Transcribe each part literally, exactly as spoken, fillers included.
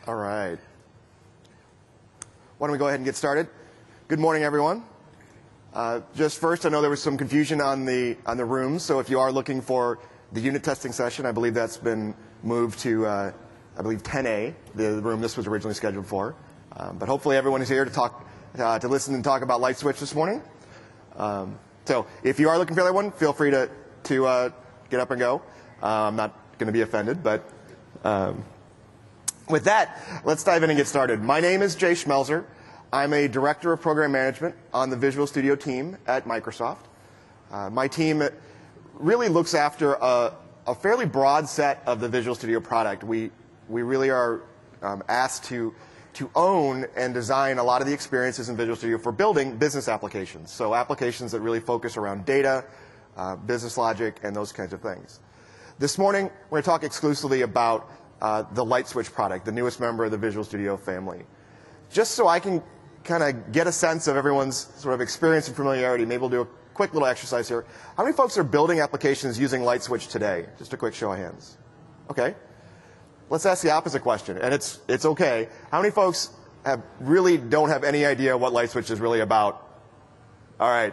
All right. Why don't we go ahead and get started? Good morning, everyone. Uh, just first, I know there was some confusion on the on the rooms, so if you are looking for the unit testing session, I believe that's been moved to, uh, I believe, ten A, the room this was originally scheduled for. Um, but hopefully everyone is here to talk, uh, to listen and talk about LightSwitch this morning. Um, so if you are looking for that one, feel free to, to uh, get up and go. Uh, I'm not going to be offended, but um, with that, let's dive in and get started. My name is Jay Schmelzer. I'm a Director of Program Management on the Visual Studio team at Microsoft. Uh, my team really looks after a, a fairly broad set of the Visual Studio product. We, we really are um, asked to, to own and design a lot of the experiences in Visual Studio for building business applications. So applications that really focus around data, uh, business logic, and those kinds of things. This morning, we're going to talk exclusively about uh, the LightSwitch product, the newest member of the Visual Studio family. Just so I can kind of get a sense of everyone's sort of experience and familiarity, maybe we'll do a quick little exercise here. How many folks are building applications using LightSwitch today? Just a quick show of hands. Okay. Let's ask the opposite question, and it's, it's okay. How many folks have, really don't have any idea what LightSwitch is really about? All right.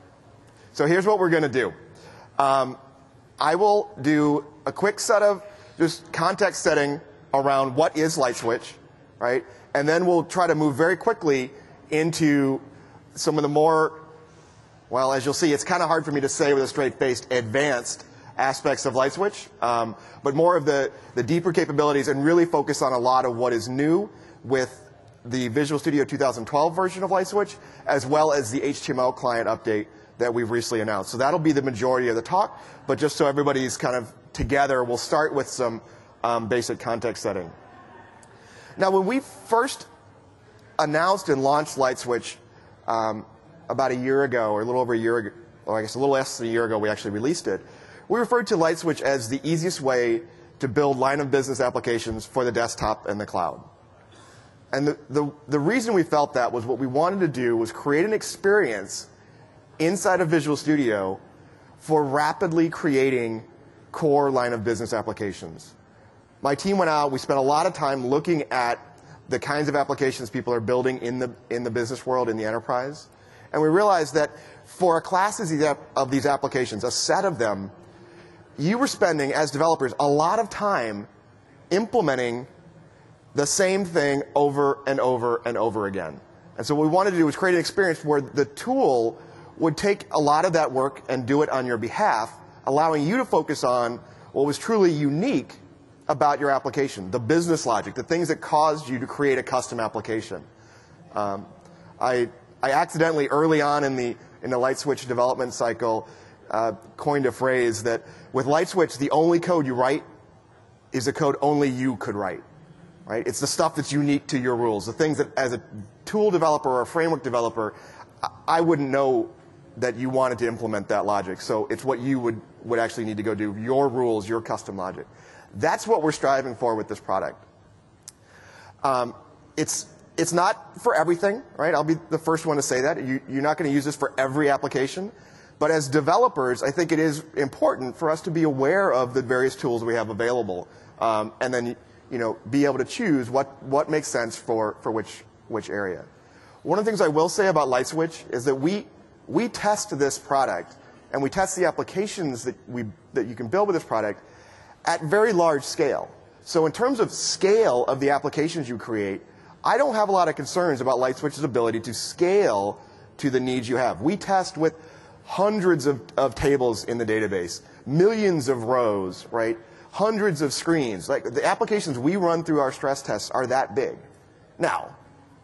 So here's what we're going to do. Um, I will do a quick set of just context setting around what is LightSwitch, right? And then we'll try to move very quickly into some of the more, well, as you'll see, it's kind of hard for me to say with a straight face, advanced aspects of LightSwitch, um, but more of the, the deeper capabilities and really focus on a lot of what is new with the Visual Studio two thousand twelve version of LightSwitch, as well as the H T M L client update that we've recently announced. So that'll be the majority of the talk, but just so everybody's kind of together, we'll start with some um, basic context setting. Now, when we first announced and launched LightSwitch um, about a year ago, or a little over a year ago, or I guess a little less than a year ago, we actually released it, we referred to LightSwitch as the easiest way to build line of business applications for the desktop and the cloud. And the, the, the reason we felt that was what we wanted to do was create an experience inside of Visual Studio for rapidly creating core line of business applications. My team went out, we spent a lot of time looking at the kinds of applications people are building in the, in the business world, in the enterprise. And we realized that for a class of these applications, a set of them, you were spending, as developers, a lot of time implementing the same thing over and over and over again. And so what we wanted to do was create an experience where the tool would take a lot of that work and do it on your behalf, allowing you to focus on what was truly unique about your application, the business logic, the things that caused you to create a custom application. Um, I, I accidentally, early on in the, in the LightSwitch development cycle, uh, coined a phrase that with LightSwitch, the only code you write is the code only you could write. Right? It's the stuff that's unique to your rules, the things that as a tool developer or a framework developer, I, I wouldn't know that you wanted to implement that logic. So it's what you would, would actually need to go do, your rules, your custom logic. That's what we're striving for with this product. Um, it's, it's not for everything, right? I'll be the first one to say that. You, you're not going to use this for every application. But as developers, I think it is important for us to be aware of the various tools we have available, um, and then you know, be able to choose what, what makes sense for, for which, which area. One of the things I will say about LightSwitch is that we, we test this product, and we test the applications that, we, that you can build with this product at very large scale. So in terms of scale of the applications you create, I don't have a lot of concerns about LightSwitch's ability to scale to the needs you have. We test with hundreds of, of tables in the database, millions of rows, right? Hundreds of screens. Like the applications we run through our stress tests are that big. Now,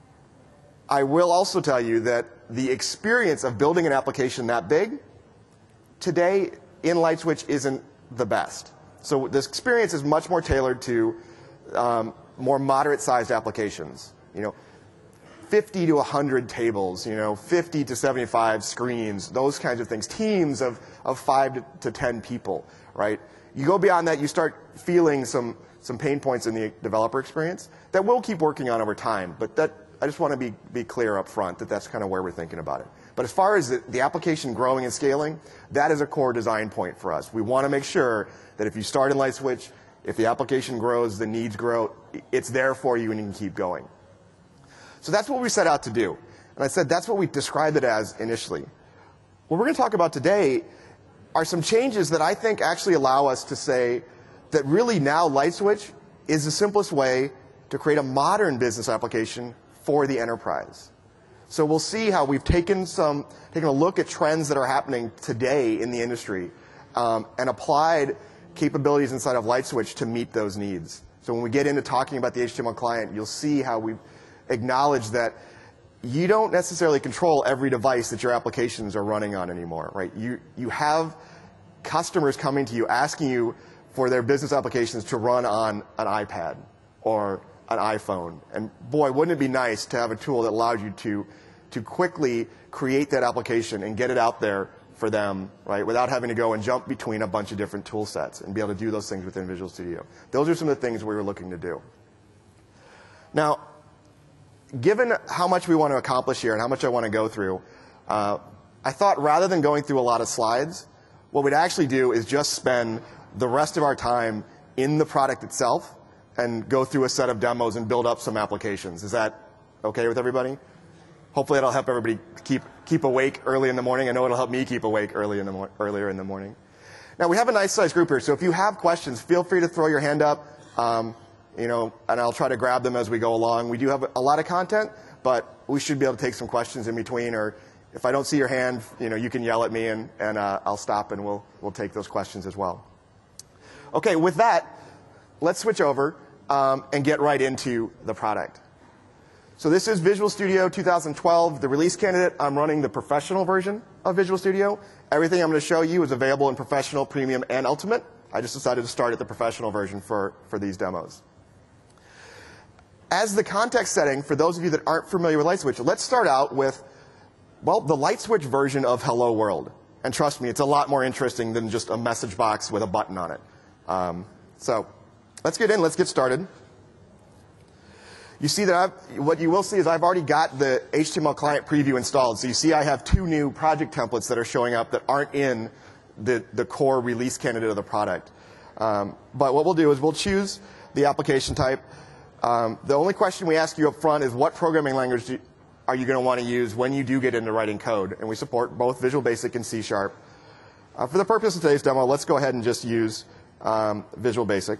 I will also tell you that the experience of building an application that big today in LightSwitch isn't the best. So this experience is much more tailored to um, more moderate-sized applications. You know, fifty to one hundred tables, you know, fifty to seventy-five screens, those kinds of things. Teams of, of five to ten people, right? You go beyond that, you start feeling some, some pain points in the developer experience that we'll keep working on over time. But that, I just want to be, be clear up front that that's kind of where we're thinking about it. But as far as the, the application growing and scaling, that is a core design point for us. We want to make sure that if you start in LightSwitch, If the application grows, the needs grow, it's there for you and you can keep going. So that's what we set out to do. And I said that's what we described it as initially. What we're going to talk about today are some changes that I think actually allow us to say that really now LightSwitch is the simplest way to create a modern business application for the enterprise. So we'll see how we've taken some, taken a look at trends that are happening today in the industry um, and applied capabilities inside of LightSwitch to meet those needs. So when we get into talking about the H T M L client, you'll see how we've acknowledged that you don't necessarily control every device that your applications are running on anymore, right? You, you have customers coming to you asking you for their business applications to run on an iPad or an iPhone. And boy, wouldn't it be nice to have a tool that allows you to, to quickly create that application and get it out there for them, right, without having to go and jump between a bunch of different tool sets and be able to do those things within Visual Studio. Those are some of the things we were looking to do. Now, given how much we want to accomplish here and how much I want to go through, uh, I thought rather than going through a lot of slides, what we'd actually do is just spend the rest of our time in the product itself and go through a set of demos and build up some applications. Is that okay with everybody? Hopefully that'll help everybody keep, keep awake early in the morning. I know it'll help me keep awake early in the mor earlier in the morning. Now, we have a nice sized group here, so if you have questions, feel free to throw your hand up. Um, You know, and I'll try to grab them as we go along. We do have a lot of content, but we should be able to take some questions in between. Or if I don't see your hand, you know, you can yell at me, and, and uh, I'll stop, and we'll, we'll take those questions as well. Okay, with that, let's switch over um, and get right into the product. So this is Visual Studio two thousand twelve, the release candidate. I'm running the professional version of Visual Studio. Everything I'm going to show you is available in Professional, Premium, and Ultimate. I just decided to start at the professional version for, for these demos. As the context setting, for those of you that aren't familiar with LightSwitch, let's start out with, well, the LightSwitch version of Hello World. And trust me, it's a lot more interesting than just a message box with a button on it. Um, so let's get in. Let's get started. You see that I've, what you will see is I've already got the H T M L client preview installed. So you see I have two new project templates that are showing up that aren't in the, the core release candidate of the product. Um, but what we'll do is we'll choose the application type. Um, the only question we ask you up front is what programming language do, are you going to want to use when you do get into writing code? And we support both Visual Basic and C Sharp. Uh, for the purpose of today's demo, let's go ahead and just use um, Visual Basic.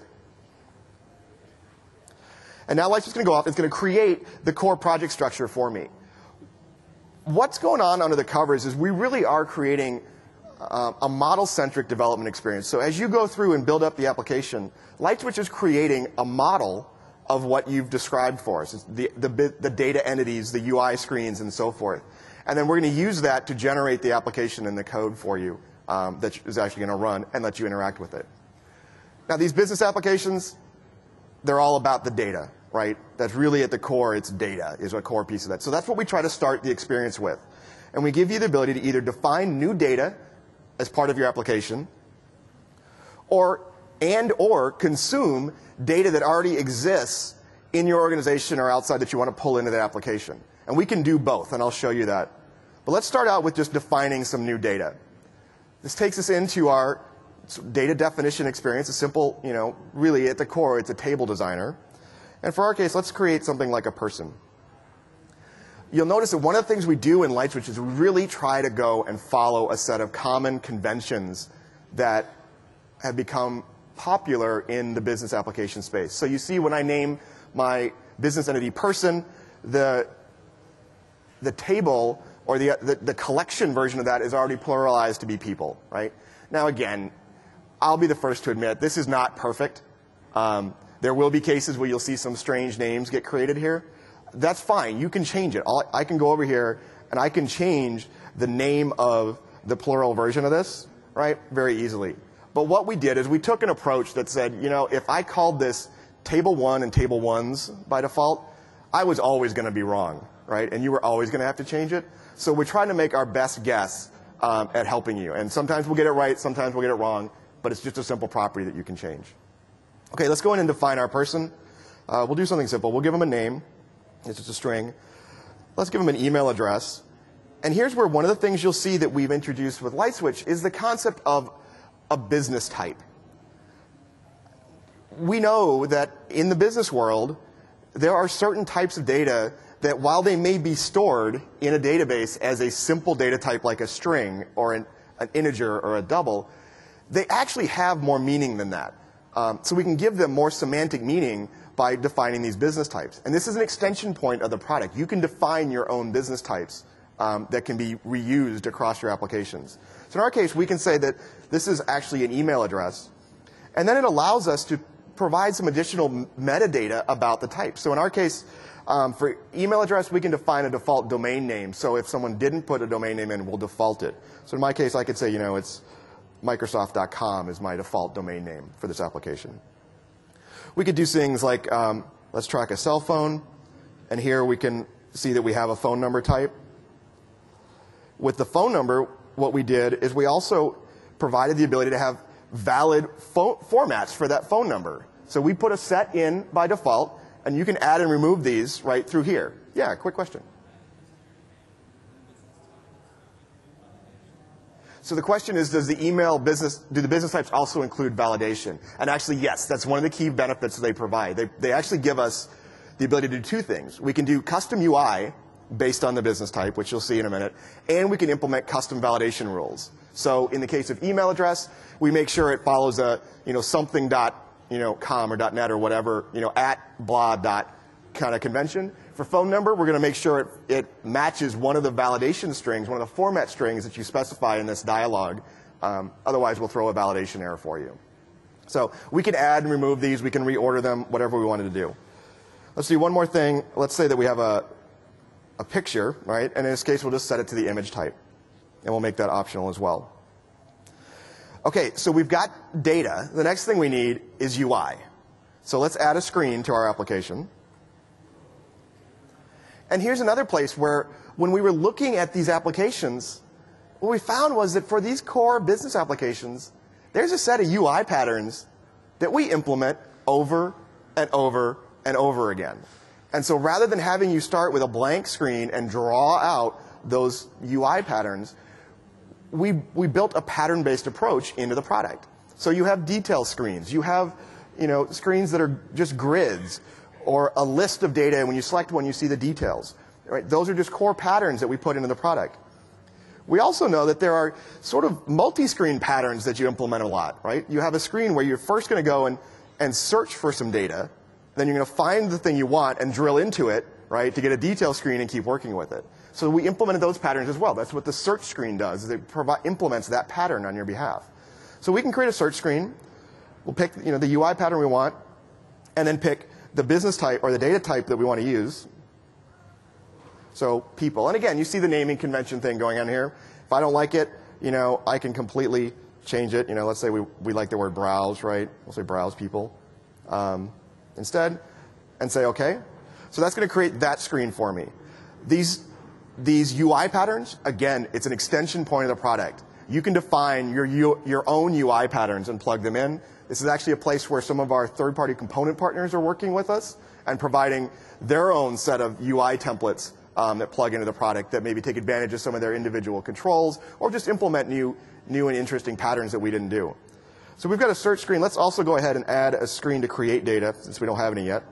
And now LightSwitch is going to go off. It's going to create the core project structure for me. What's going on under the covers is we really are creating uh, a model-centric development experience. So as you go through and build up the application, LightSwitch is creating a model of what you've described for us, the, the, the data entities, the U I screens, and so forth. And then we're going to use that to generate the application and the code for you um, that is actually going to run and let you interact with it. Now, these business applications, they're all about the data, right? That's really at the core, it's data is a core piece of that. So that's what we try to start the experience with. And we give you the ability to either define new data as part of your application, or and or consume data that already exists in your organization or outside that you want to pull into the application. And we can do both, and I'll show you that. But let's start out with just defining some new data. This takes us into our data definition experience. A simple, you know, really at the core, it's a table designer. And for our case, let's create something like a person. You'll notice that one of the things we do in LightSwitch is we really try to go and follow a set of common conventions that have become popular in the business application space. So you see when I name my business entity person, the, the table or the, the, the collection version of that is already pluralized to be people, right? Now again, I'll be the first to admit this is not perfect. Um, there will be cases where you'll see some strange names get created here. That's fine. You can change it. I'll, I can go over here and I can change the name of the plural version of this, right, very easily. But what we did is we took an approach that said, you know, if I called this table one and table ones by default, I was always going to be wrong, right? And you were always going to have to change it. So we're trying to make our best guess um, at helping you. And sometimes we'll get it right, sometimes we'll get it wrong, but it's just a simple property that you can change. Okay, let's go in and define our person. Uh, we'll do something simple. We'll give them a name. It's just a string. Let's give them an email address. And here's where one of the things you'll see that we've introduced with LightSwitch is the concept of a business type. we know that in the business world, there are certain types of data that while they may be stored in a database as a simple data type like a string or an, an integer or a double, they actually have more meaning than that. Um, so we can give them more semantic meaning by defining these business types. And this is an extension point of the product. You can define your own business types um, that can be reused across your applications. So in our case, we can say that this is actually an email address. And then it allows us to provide some additional metadata about the type. So in our case, um, for email address, we can define a default domain name. So if someone didn't put a domain name in, we'll default it. So in my case, I could say, you know, it's Microsoft dot com is my default domain name for this application. We could do things like, um, let's track a cell phone. And here we can see that we have a phone number type. With the phone number, what we did is we also provided the ability to have valid formats for that phone number. So we put a set in by default, and you can add and remove these right through here. Yeah, quick question. So the question is, does the email business, do the business types also include validation? And actually, yes, that's one of the key benefits they provide. They, they actually give us the ability to do two things. We can do custom U I based on the business type, which you'll see in a minute, and we can implement custom validation rules. So in the case of email address, we make sure it follows a, you know, something dot, you know, com or .net or whatever, you know, at blah dot kind of convention. For phone number, we're going to make sure it, it matches one of the validation strings, one of the format strings that you specify in this dialog. Um, otherwise, we'll throw a validation error for you. So we can add and remove these. We can reorder them, whatever we wanted to do. Let's do one more thing. Let's say that we have a, a picture, right? And in this case, we'll just set it to the image type. And we'll make that optional as well. OK, so we've got data. The next thing we need is U I. So let's add a screen to our application. And here's another place where when we were looking at these applications, what we found was that for these core business applications, there's a set of U I patterns that we implement over and over and over again. And so rather than having you start with a blank screen and draw out those U I patterns, we, we built a pattern-based approach into the product. So you have detail screens. You have, you know, screens that are just grids, or a list of data, and when you select one, you see the details. Right? Those are just core patterns that we put into the product. We also know that there are sort of multi-screen patterns that you implement a lot. Right? You have a screen where you're first going to go and, and search for some data. Then you're going to find the thing you want and drill into it, right, to get a detail screen and keep working with it. So we implemented those patterns as well. That's what the search screen does, is it provi- implements that pattern on your behalf. So we can create a search screen. We'll pick, you know, the U I pattern we want, and then pick the business type or the data type that we want to use. So people. And again, you see the naming convention thing going on here. If I don't like it, you know, I can completely change it. You know, let's say we, we like the word browse, right? We'll say browse people um, instead, and say OK. So that's going to create that screen for me. These, these U I patterns, again, it's an extension point of the product. You can define your, your own U I patterns and plug them in. This is actually a place where some of our third-party component partners are working with us and providing their own set of U I templates um, that plug into the product that maybe take advantage of some of their individual controls or just implement new, new and interesting patterns that we didn't do. So we've got a search screen. Let's also go ahead and add a screen to create data, since we don't have any yet.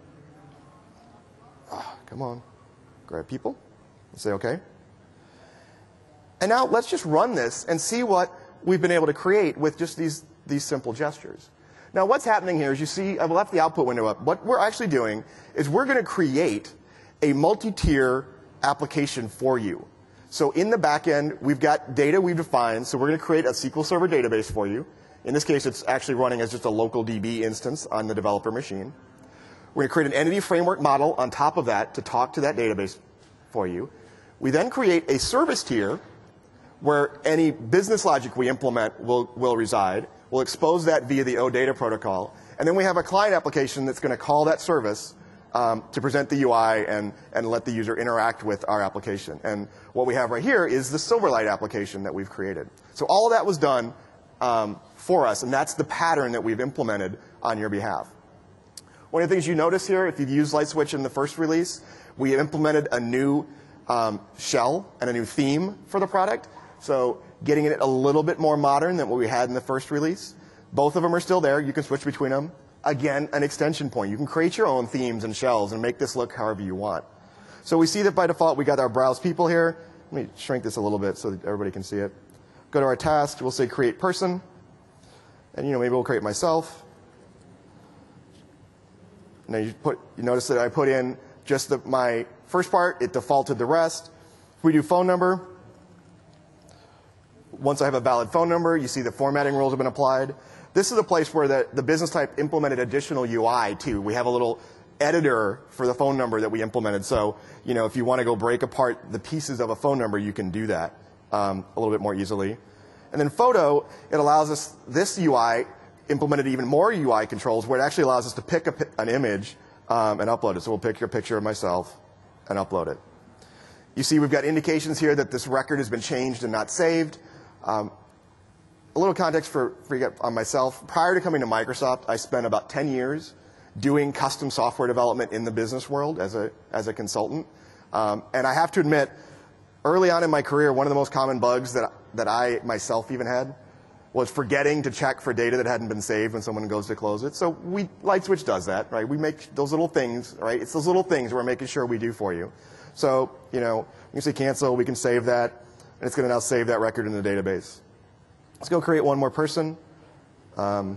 Oh, come on. Grab people. Say OK. And now let's just run this and see what we've been able to create with just these, these simple gestures. Now what's happening here is, you see I've left the output window up. What we're actually doing is we're going to create a multi-tier application for you. So in the back end, we've got data we've defined. So we're going to create a S Q L Server database for you. In this case, it's actually running as just a local D B instance on the developer machine. We're going to create an entity framework model on top of that to talk to that database for you. We then create a service tier where any business logic we implement will, will reside. We'll expose that via the OData protocol. And then we have a client application that's going to call that service um, to present the U I and, and let the user interact with our application. And what we have right here is the Silverlight application that we've created. So all of that was done um, for us, and that's the pattern that we've implemented on your behalf. One of the things you notice here, if you've used LightSwitch in the first release, we implemented a new um, shell and a new theme for the product. So getting it a little bit more modern than what we had in the first release. Both of them are still there. You can switch between them. again, an extension point. You can create your own themes and shells and make this look however you want. So we see that by default we got our browse people here. Let me shrink this a little bit so that everybody can see it. Go to our task. We'll say create person. And you know, maybe we'll create myself. Now you, put, you notice that I put in just the, my first part. It defaulted the rest. If we do phone number, once I have a valid phone number, you see the formatting rules have been applied. This is a place where the, the business type implemented additional U I too. We have a little editor for the phone number that we implemented. So, you know, if you want to go break apart the pieces of a phone number, you can do that um, a little bit more easily. And then photo, it allows us, this U I implemented even more U I controls where it actually allows us to pick a, an image um, and upload it. So we'll pick a picture of myself and upload it. You see we've got indications here that this record has been changed and not saved. Um, a little context for, for you on myself. Prior to coming to Microsoft, I spent about ten years doing custom software development in the business world as a, as a consultant. Um, and I have to admit, early on in my career, one of the most common bugs that, that I myself even had was forgetting to check for data that hadn't been saved when someone goes to close it. So we, LightSwitch does that, right? We make those little things, right? It's those little things we're making sure we do for you. So, you know, you can say cancel, we can save that, and it's going to now save that record in the database. Let's go create one more person. Um,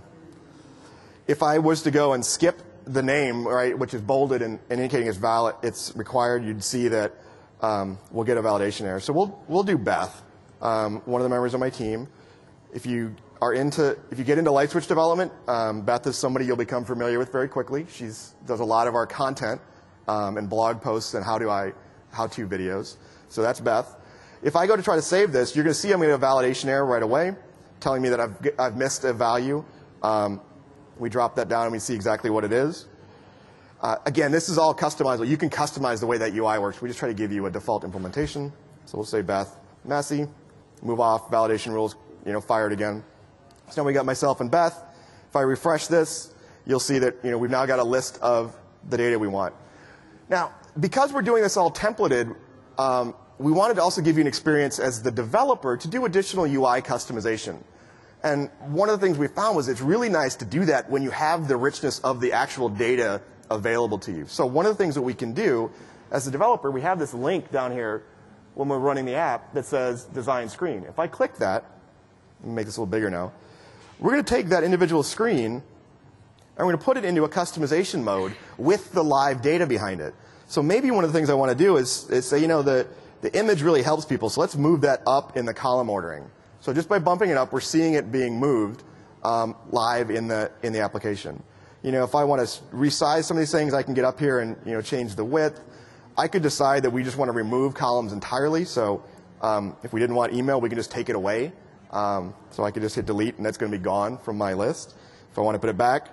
if I was to go and skip the name, right, which is bolded and, and indicating it's valid, it's required, you'd see that um, we'll get a validation error. So we'll we'll do Beth, um, one of the members of my team. If you are into, if you get into LightSwitch development, um, Beth is somebody you'll become familiar with very quickly. She does a lot of our content um, and blog posts and how do I, how-to videos. So that's Beth. If I go to try to save this, you're going to see I'm going to get a validation error right away, telling me that I've I've missed a value. Um, we drop that down and we see exactly what it is. Uh, again, this is all customizable. You can customize the way that U I works. We just try to give you a default implementation. So we'll say Beth, messy, move off, validation rules, you know, fired again. So now we got myself and Beth. If I refresh this, you'll see that, you know, we've now got a list of the data we want. Now, because we're doing this all templated, um, we wanted to also give you an experience as the developer to do additional U I customization. And one of the things we found was it's really nice to do that when you have the richness of the actual data available to you. So one of the things that we can do as a developer, we have this link down here when we're running the app that says design screen. If I click that, let me make this a little bigger now, we're going to take that individual screen and we're going to put it into a customization mode with the live data behind it. So maybe one of the things I want to do is, is say, you know, the, the image really helps people, so let's move that up in the column ordering. So just by bumping it up, we're seeing it being moved um, live in the, in the application. You know, if I want to resize some of these things, I can get up here and, you know, change the width. I could decide that we just want to remove columns entirely. So um, if we didn't want email, we can just take it away. Um, so I could just hit delete, and that's going to be gone from my list. If I want to put it back,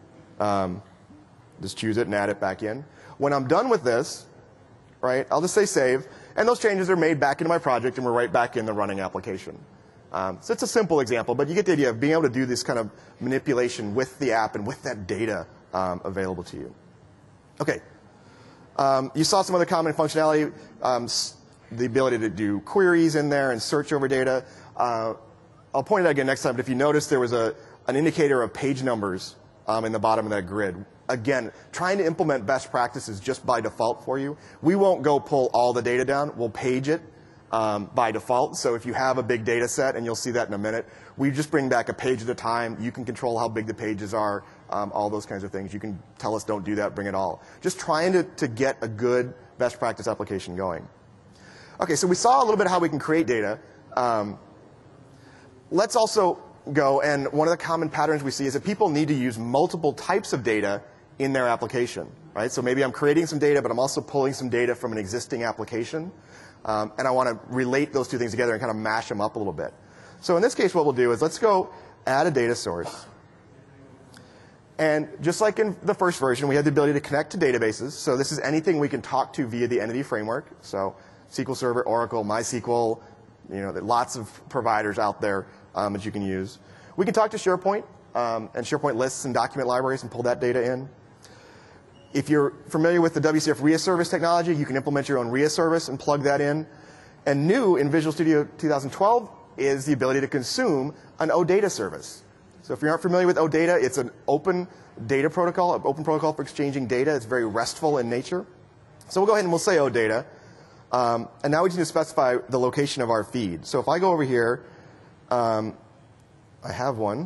um, just choose it and add it back in. When I'm done with this, right, I'll just say save. And those changes are made back into my project, and we're right back in the running application. Um, so it's a simple example, but you get the idea of being able to do this kind of manipulation with the app and with that data um, available to you. Okay. Um, you saw some other common functionality, um, the ability to do queries in there and search over data. Uh, I'll point it out again next time, but if you notice there was a, an indicator of page numbers um, in the bottom of that grid. Again, trying to implement best practices just by default for you. We won't go pull all the data down. We'll page it um, by default. So if you have a big data set, and you'll see that in a minute, we just bring back a page at a time. You can control how big the pages are, um, all those kinds of things. You can tell us don't do that, bring it all. Just trying to, to get a good best practice application going. Okay, so we saw a little bit how we can create data. Um, let's also go, and one of the common patterns we see is that people need to use multiple types of data in their application, right? So maybe I'm creating some data, but I'm also pulling some data from an existing application, um, and I want to relate those two things together and kind of mash them up a little bit. So in this case, what we'll do is let's go add a data source. And just like in the first version, we have the ability to connect to databases. So this is anything we can talk to via the entity framework. So S Q L Server, Oracle, MySQL, you know, there are lots of providers out there um, that you can use. We can talk to SharePoint um, and SharePoint lists and document libraries and pull that data in. If you're familiar with the W C F R I A service technology, you can implement your own R I A service and plug that in. And new in Visual Studio two thousand twelve is the ability to consume an OData service. So if you aren't familiar with OData, it's an open data protocol, an open protocol for exchanging data. It's very RESTful in nature. So we'll go ahead and we'll say OData. Um, and now we need to specify the location of our feed. So if I go over here, um, I have one.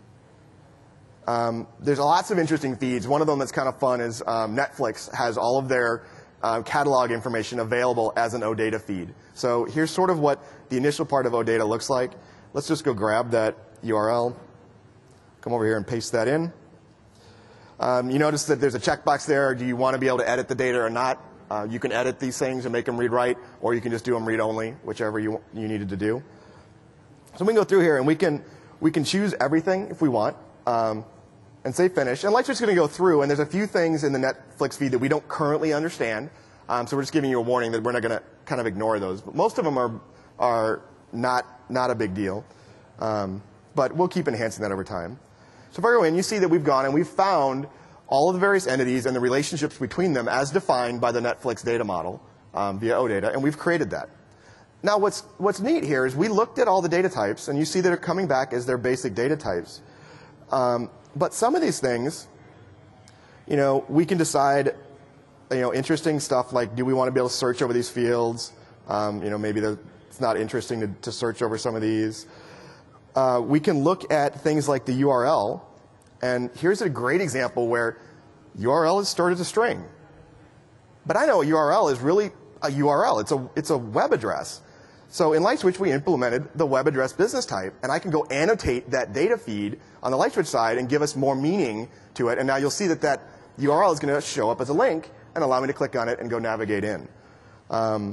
Um, there's lots of interesting feeds. One of them that's kind of fun is um, Netflix has all of their uh, catalog information available as an OData feed. So here's sort of what the initial part of OData looks like. Let's just go grab that U R L. Come over here and paste that in. Um, you notice that there's a checkbox there. Do you want to be able to edit the data or not? Uh, you can edit these things and make them read-write, or you can just do them read-only, whichever you, you needed to do. So we can go through here, and we can, we can choose everything if we want, um, and say Finish. And Lightswitch is going to go through, and there's a few things in the Netflix feed that we don't currently understand. Um, so we're just giving you a warning that we're not going to kind of ignore those. But most of them are, are not, not a big deal. Um, but we'll keep enhancing that over time. So if I go in, you see that we've gone and we've found all of the various entities and the relationships between them as defined by the Netflix data model um, via OData, and we've created that. Now what's, what's neat here is we looked at all the data types, and you see that they're coming back as their basic data types. Um, but some of these things, you know, we can decide, you know, interesting stuff like, do we want to be able to search over these fields? Um, you know, maybe it's not interesting to, to search over some of these. Uh, we can look at things like the U R L. And here's a great example where U R L is stored as a string. But I know a U R L is really a U R L. It's a, it's a web address. So in Lightswitch, we implemented the web address business type. And I can go annotate that data feed on the Lightswitch side and give us more meaning to it. And now you'll see that that U R L is going to show up as a link and allow me to click on it and go navigate in. Um,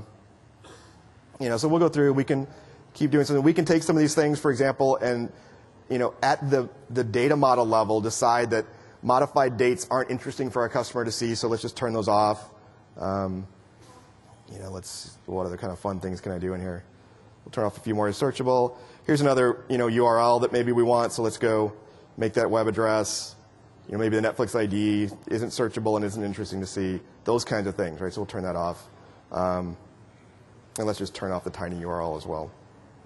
you know, so we'll go through. We can keep doing something. We can take some of these things, for example, and you know, at the, the data model level, decide that modified dates aren't interesting for our customer to see, so let's just turn those off. Um, you know, let's, what other kind of fun things can I do in here? We'll turn off a few more as searchable. Here's another, you know, U R L that maybe we want, so let's go make that web address. You know, maybe the Netflix I D isn't searchable and isn't interesting to see. Those kinds of things, right? So we'll turn that off. Um, and let's just turn off the tiny U R L as well.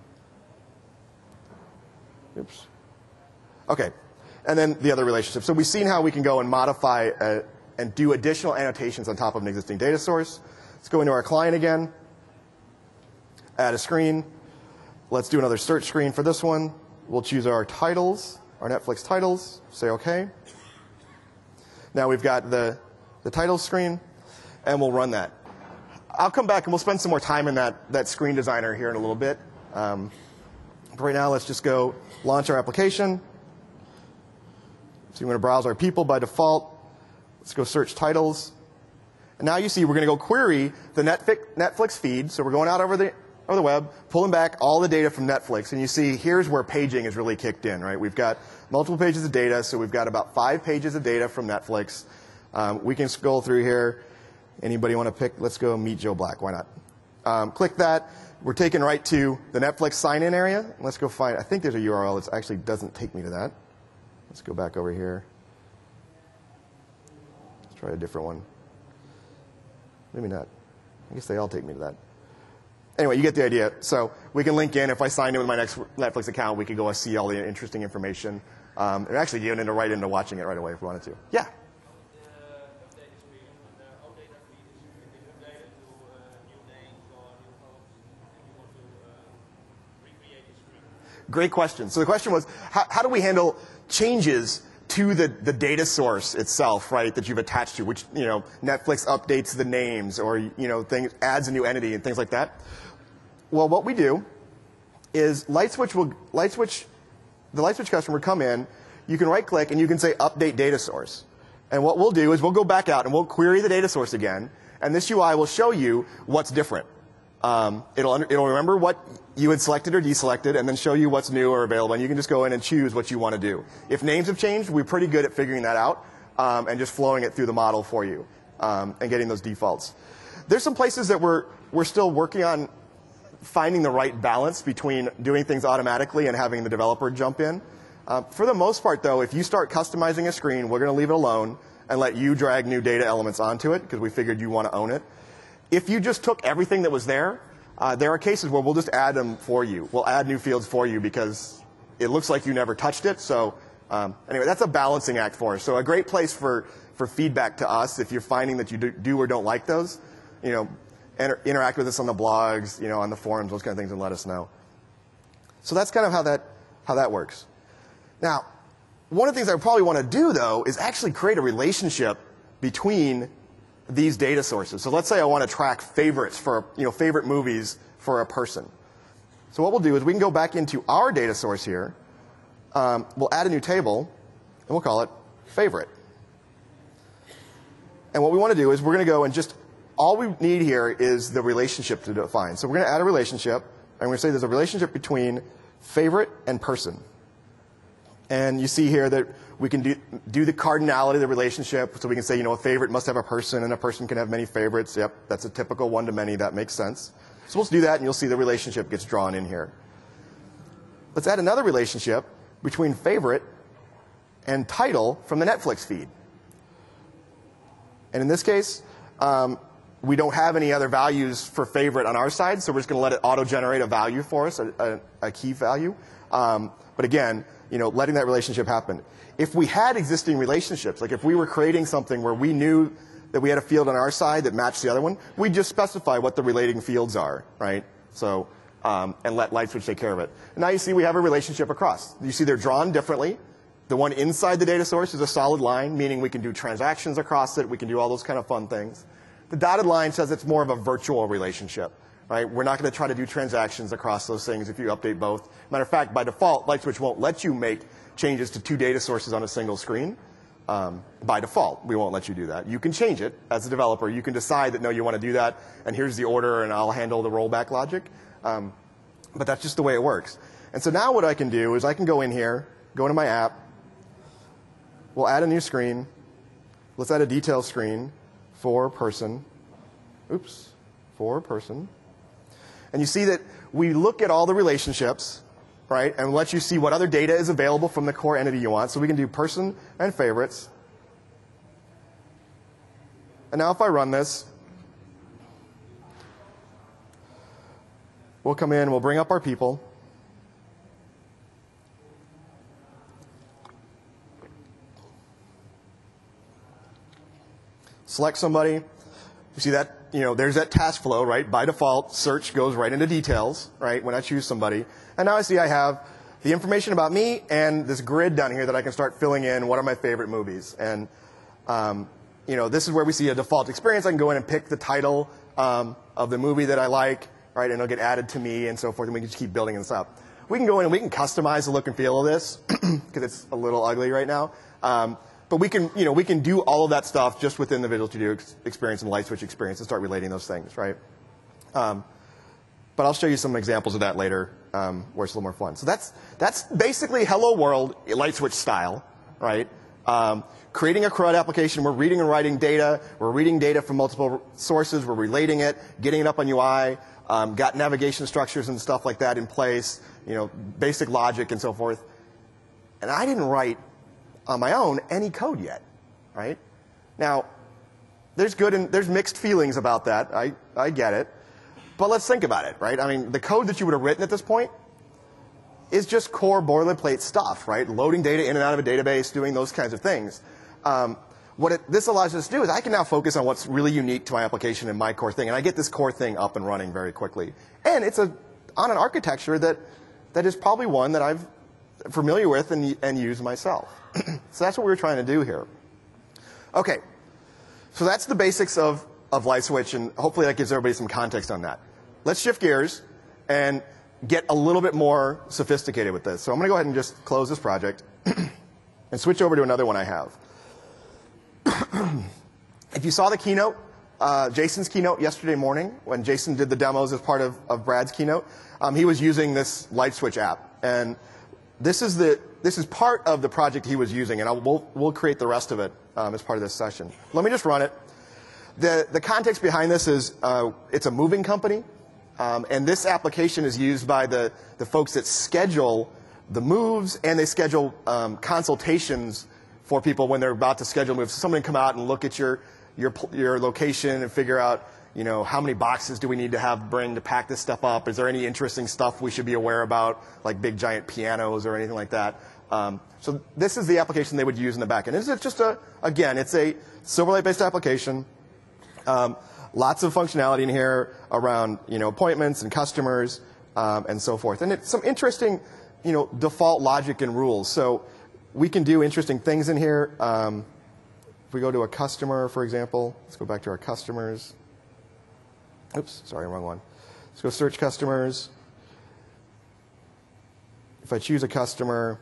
Oops. Okay, and then the other relationship. So we've seen how we can go and modify uh, and do additional annotations on top of an existing data source. Let's go into our client again, add a screen. Let's do another search screen for this one. We'll choose our titles, our Netflix titles, say OK. Now we've got the, the title screen, and we'll run that. I'll come back and we'll spend some more time in that, that screen designer here in a little bit. Um, but right now, let's just go launch our application. So we're going to browse our people by default. Let's go search titles. And now you see we're going to go query the Netflix feed. So we're going out over the, over the web, pulling back all the data from Netflix. And you see here's where paging is really kicked in, right? We've got multiple pages of data. So we've got about five pages of data from Netflix. Um, we can scroll through here. Anybody want to pick? Let's go meet Joe Black. Why not? Um, click that. We're taken right to the Netflix sign-in area. Let's go find, I think there's a U R L that actually doesn't take me to that. Let's go back over here. Let's try a different one. Maybe not. I guess they all take me to that. Anyway, you get the idea. So we can link in. If I sign in with my next Netflix account, we can go and see all the interesting information. Um, and actually get into right into watching it right away if we wanted to. Yeah? Great question. So the question was, how, how do we handle changes to the, the data source itself, right, that you've attached to, which, you know, Netflix updates the names or, you know, things, adds a new entity and things like that? Well, what we do is Lightswitch will, Lightswitch, the Lightswitch customer will come in, you can right click and you can say update data source. And what we'll do is we'll go back out and we'll query the data source again, and this U I will show you what's different. Um, it'll, it'll remember what you had selected or deselected and then show you what's new or available. And you can just go in and choose what you want to do. If names have changed, we're pretty good at figuring that out um, and just flowing it through the model for you um, and getting those defaults. There's some places that we're, we're still working on finding the right balance between doing things automatically and having the developer jump in. Uh, for the most part, though, if you start customizing a screen, we're going to leave it alone and let you drag new data elements onto it because we figured you want to own it. If you just took everything that was there, uh, there are cases where we'll just add them for you. We'll add new fields for you because it looks like you never touched it. So um, anyway, that's a balancing act for us. So a great place for, for feedback to us if you're finding that you do, do or don't like those. You know, inter interact with us on the blogs, you know, on the forums, those kind of things, and let us know. So that's kind of how that, how that works. Now, one of the things I probably want to do, though, is actually create a relationship between these data sources. So let's say I want to track favorites for, you know, favorite movies for a person. So what we'll do is we can go back into our data source here. Um, we'll add a new table, and we'll call it favorite. And what we want to do is we're going to go and just, all we need here is the relationship to define. So we're going to add a relationship, and we're going to say there's a relationship between favorite and person. And you see here that we can do, do the cardinality of the relationship. So we can say, you know, a favorite must have a person, and a person can have many favorites. Yep, that's a typical one-to-many. That makes sense. So we'll do that, and you'll see the relationship gets drawn in here. Let's add another relationship between favorite and title from the Netflix feed. And in this case, um, we don't have any other values for favorite on our side, so we're just going to let it auto-generate a value for us, a, a, a key value. Um, but again, you know, letting that relationship happen. If we had existing relationships, like if we were creating something where we knew that we had a field on our side that matched the other one, we'd just specify what the relating fields are, right? So, um, and let LightSwitch take care of it. And now you see we have a relationship across. You see they're drawn differently. The one inside the data source is a solid line, meaning we can do transactions across it. We can do all those kind of fun things. The dotted line says it's more of a virtual relationship, right? We're not going to try to do transactions across those things if you update both. Matter of fact, by default, LightSwitch won't let you make changes to two data sources on a single screen. Um, by default, we won't let you do that. You can change it as a developer. You can decide that, no, you want to do that, and here's the order, and I'll handle the rollback logic. Um, but that's just the way it works. And so now what I can do is I can go in here, go into my app. We'll add a new screen. Let's add a detail screen for person. Oops, for person. And you see that we look at all the relationships, right, and let you see what other data is available from the core entity you want. So we can do person and favorites. And now if I run this, we'll come in, we'll bring up our people. Select somebody. You see that, you know, there's that task flow, right? By default, search goes right into details, right, when I choose somebody. And now I see I have the information about me and this grid down here that I can start filling in what are my favorite movies. And, um, you know, this is where we see a default experience. I can go in and pick the title um, of the movie that I like, right, and it'll get added to me and so forth, and we can just keep building this up. We can go in and we can customize the look and feel of this because it's a little ugly right now. Um, But we can, you know, we can do all of that stuff just within the Visual Studio experience and LightSwitch experience and start relating those things, right? Um, but I'll show you some examples of that later um, where it's a little more fun. So that's, that's basically Hello World LightSwitch style, right? Um, creating a CRUD application, we're reading and writing data. We're reading data from multiple sources. We're relating it, getting it up on U I, um, got navigation structures and stuff like that in place, you know, basic logic and so forth. And I didn't write on my own any code yet, right? Now, there's good and there's mixed feelings about that. I, I get it. But let's think about it, right? I mean, the code that you would have written at this point is just core boilerplate stuff, right? Loading data in and out of a database, doing those kinds of things. Um, what it, this allows us to do is I can now focus on what's really unique to my application and my core thing, and I get this core thing up and running very quickly. And it's a, on an architecture that, that is probably one that I've familiar with and, and use myself. So that's what we were trying to do here. Okay, so that's the basics of, of LightSwitch, and hopefully that gives everybody some context on that. Let's shift gears and get a little bit more sophisticated with this. So I'm going to go ahead and just close this project and switch over to another one I have. If you saw the keynote, uh, Jason's keynote yesterday morning, when Jason did the demos as part of, of Brad's keynote, um, he was using this LightSwitch app. And This is, the, this is part of the project he was using, and I'll, we'll, we'll create the rest of it um, as part of this session. Let me just run it. The, the context behind this is uh, it's a moving company, um, and this application is used by the, the folks that schedule the moves, and they schedule um, consultations for people when they're about to schedule moves. So someone can come out and look at your, your, your location and figure out, you know, how many boxes do we need to have bring to pack this stuff up? Is there any interesting stuff we should be aware about, like big giant pianos or anything like that? Um, so this is the application they would use in the backend. It's just a, again, it's a Silverlight-based application. Um, lots of functionality in here around, you know, appointments and customers um, and so forth. And it's some interesting, you know, default logic and rules. So we can do interesting things in here. Um, if we go to a customer, for example, let's go back to our customers. Oops, sorry, wrong one. Let's go search customers. If I choose a customer,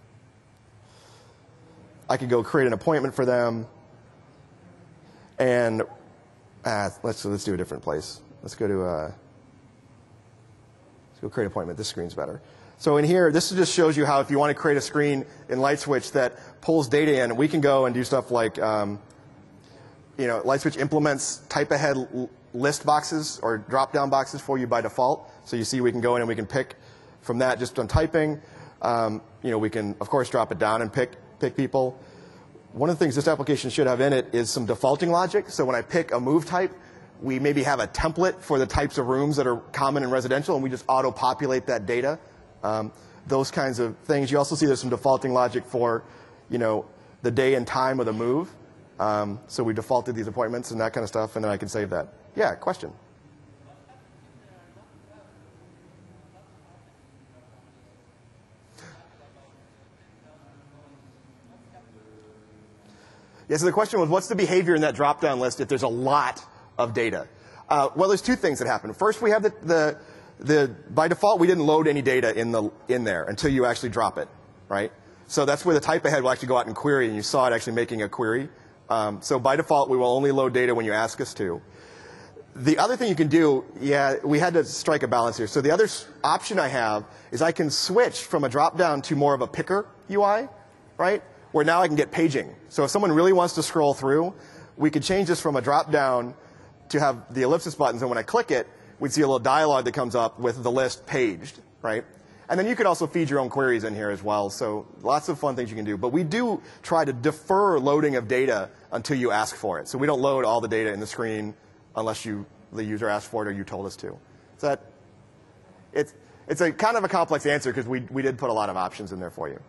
I could go create an appointment for them. And uh, let's let's do a different place. Let's go to uh, let's go create an appointment. This screen's better. So in here, this just shows you how if you want to create a screen in LightSwitch that pulls data in, we can go and do stuff like, um, you know, LightSwitch implements type ahead list boxes or drop-down boxes for you by default. So you see we can go in and we can pick from that just on typing. Um, you know, we can, of course, drop it down and pick, pick people. One of the things this application should have in it is some defaulting logic. So when I pick a move type, we maybe have a template for the types of rooms that are common in residential, and we just auto-populate that data. Um, those kinds of things. You also see there's some defaulting logic for, you know, the day and time of the move. Um, so we defaulted these appointments and that kind of stuff, and then I can save that. Yeah, question? Yeah, so the question was, what's the behavior in that drop-down list if there's a lot of data? Uh, well, there's two things that happen. First, we have the, the The, by default, we didn't load any data in, the, in there until you actually drop it, right? So that's where the type ahead will actually go out and query, and you saw it actually making a query. Um, so by default, we will only load data when you ask us to. The other thing you can do, yeah, we had to strike a balance here. So the other option I have is I can switch from a drop-down to more of a picker U I, right? Where now I can get paging. So if someone really wants to scroll through, we could change this from a drop-down to have the ellipsis buttons, and when I click it, we'd see a little dialog that comes up with the list paged, right? And then you could also feed your own queries in here as well. So lots of fun things you can do. But we do try to defer loading of data until you ask for it. So we don't load all the data in the screen unless you, the user asked for it or you told us to. So that, it's, it's a kind of a complex answer because we, we did put a lot of options in there for you.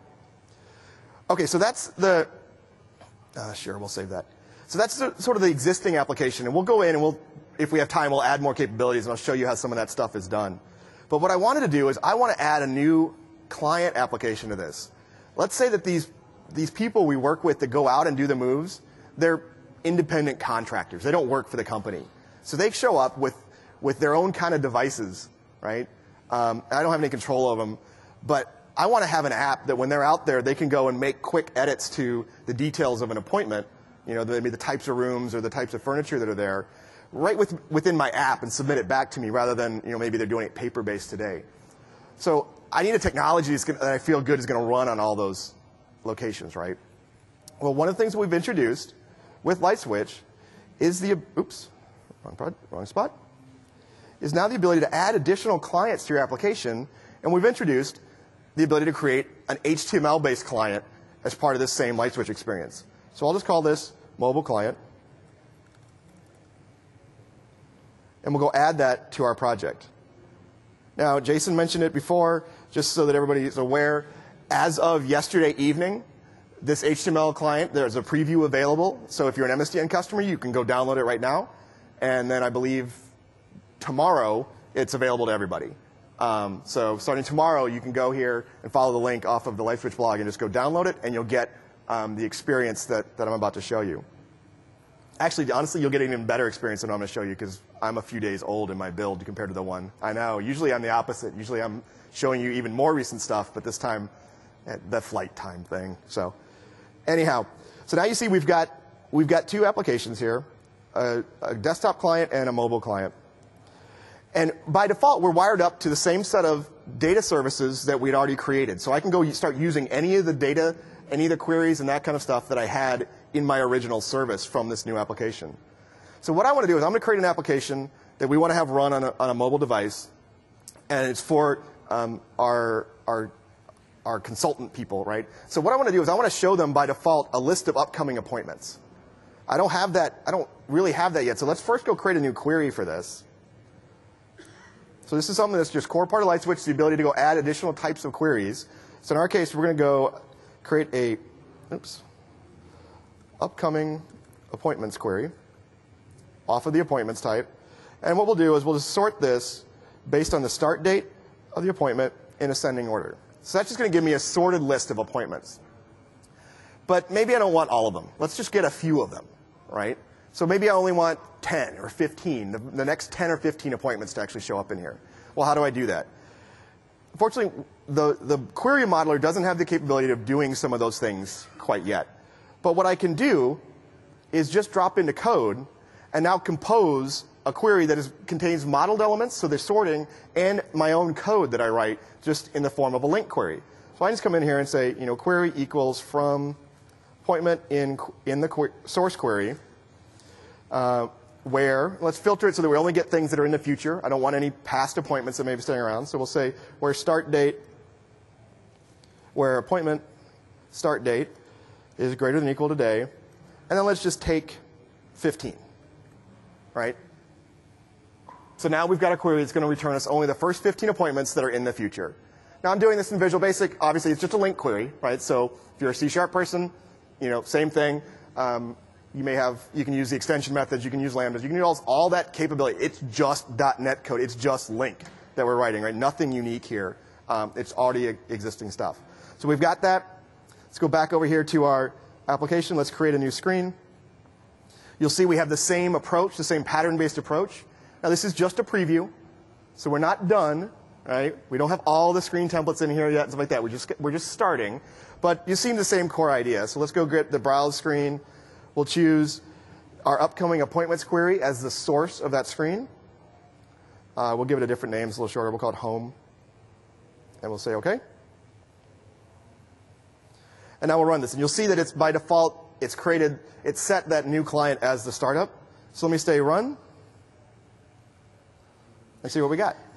OK, so that's the, uh, sure, we'll save that. So that's the, sort of the existing application. And we'll go in and we'll, if we have time, we'll add more capabilities, and I'll show you how some of that stuff is done. But what I wanted to do is I want to add a new client application to this. Let's say that these, these people we work with that go out and do the moves, they're independent contractors. They don't work for the company. So they show up with, with their own kind of devices, right? Um, I don't have any control of them. But I want to have an app that when they're out there, they can go and make quick edits to the details of an appointment, you know, maybe the types of rooms or the types of furniture that are there, right with, within my app and submit it back to me rather than, you know, maybe they're doing it paper-based today. So I need a technology that's gonna, that I feel good is going to run on all those locations, right? Well, one of the things that we've introduced with LightSwitch is the, oops, wrong, pod, wrong spot, is now the ability to add additional clients to your application, and we've introduced the ability to create an H T M L-based client as part of this same LightSwitch experience. So I'll just call this mobile client. And we'll go add that to our project. Now, Jason mentioned it before, just so that everybody is aware. As of yesterday evening, this H T M L client, there's a preview available. So if you're an M S D N customer, you can go download it right now. And then I believe tomorrow, it's available to everybody. Um, so starting tomorrow, you can go here and follow the link off of the LightSwitch blog and just go download it, and you'll get um, the experience that, that I'm about to show you. Actually, honestly, you'll get an even better experience than I'm going to show you because I'm a few days old in my build compared to the one. I know. Usually I'm the opposite. Usually I'm showing you even more recent stuff, but this time, the flight time thing. So anyhow, so now you see we've got, we've got two applications here, a, a desktop client and a mobile client. And by default, we're wired up to the same set of data services that we'd already created. So I can go start using any of the data, any of the queries and that kind of stuff that I had in my original service from this new application. So what I want to do is I'm going to create an application that we want to have run on a, on a mobile device, and it's for um, our, our, our consultant people, right? So what I want to do is I want to show them by default a list of upcoming appointments. I don't have that, I don't really have that yet. So let's first go create a new query for this. So this is something that's just core part of LightSwitch, the ability to go add additional types of queries. So in our case, we're going to go create a oops, upcoming appointments query off of the appointments type. And what we'll do is we'll just sort this based on the start date of the appointment in ascending order. So that's just going to give me a sorted list of appointments. But maybe I don't want all of them. Let's just get a few of them, right? So maybe I only want ten or fifteen, the, the next ten or fifteen appointments to actually show up in here. Well, how do I do that? Unfortunately, the, the query modeler doesn't have the capability of doing some of those things quite yet. But what I can do is just drop into code and now compose a query that is, contains modeled elements, so they're sorting, and my own code that I write just in the form of a link query. So I just come in here and say, you know, query equals from appointment in, in the qu source query, uh, where, let's filter it so that we only get things that are in the future. I don't want any past appointments that may be staying around. So we'll say where start date, where appointment start date is greater than or equal to day. And then let's just take fifteen, right? So now we've got a query that's going to return us only the first fifteen appointments that are in the future. Now I'm doing this in Visual Basic. Obviously, it's just a link query, right? So if you're a C Sharp person, you know, same thing. Um, you may have, you can use the extension methods, you can use lambdas, you can use all, all that capability. It's just .NET code. It's just link that we're writing, right? Nothing unique here. Um, it's already existing stuff. So we've got that. Let's go back over here to our application. Let's create a new screen. You'll see we have the same approach, the same pattern-based approach. Now this is just a preview, so we're not done, right? We don't have all the screen templates in here yet and stuff like that. We're just, we're just starting. But you see the same core idea. So let's go get the browse screen. We'll choose our upcoming appointments query as the source of that screen. Uh, we'll give it a different name. It's a little shorter. We'll call it home. And we'll say OK. And now we'll run this. And you'll see that it's by default, it's created, it's set that new client as the startup. So let me say run. Let's see what we got.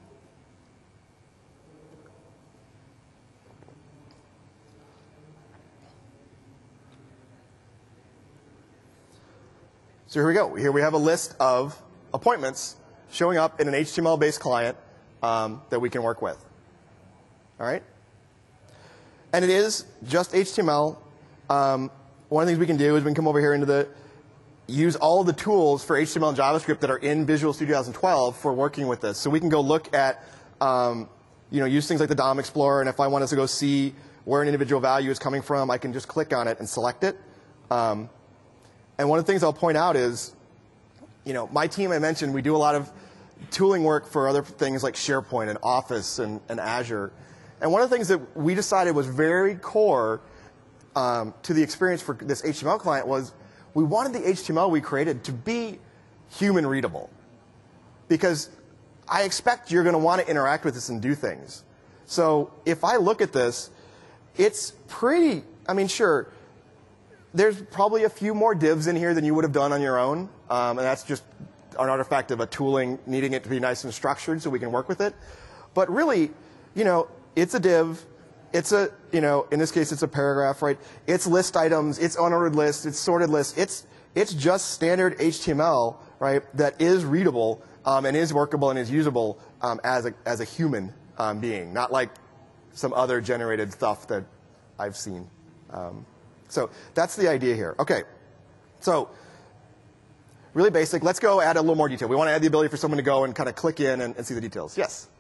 So here we go. Here we have a list of appointments showing up in an H T M L-based client um, that we can work with. All right? And it is just H T M L. Um, one of the things we can do is we can come over here into the use all of the tools for H T M L and JavaScript that are in Visual Studio twenty twelve for working with this. So we can go look at, um, you know, use things like the D O M Explorer, and if I wanted to go see where an individual value is coming from, I can just click on it and select it. Um, and one of the things I'll point out is, you know, my team, I mentioned, we do a lot of tooling work for other things like SharePoint and Office and, and Azure. And one of the things that we decided was very core um, to the experience for this H T M L client was we wanted the H T M L we created to be human readable. Because I expect you're going to want to interact with this and do things. So if I look at this, it's pretty, I mean, sure, there's probably a few more divs in here than you would have done on your own. Um, and that's just an artifact of a tooling needing it to be nice and structured so we can work with it. But really, you know, it's a div. It's a, you know, in this case, it's a paragraph, right? It's list items. It's unordered lists. It's sorted lists. It's, it's just standard H T M L, right, that is readable um, and is workable and is usable um, as, a, as a human um, being, not like some other generated stuff that I've seen. Um, so that's the idea here. OK. So really basic. Let's go add a little more detail. We want to add the ability for someone to go and kind of click in and, and see the details. Yes?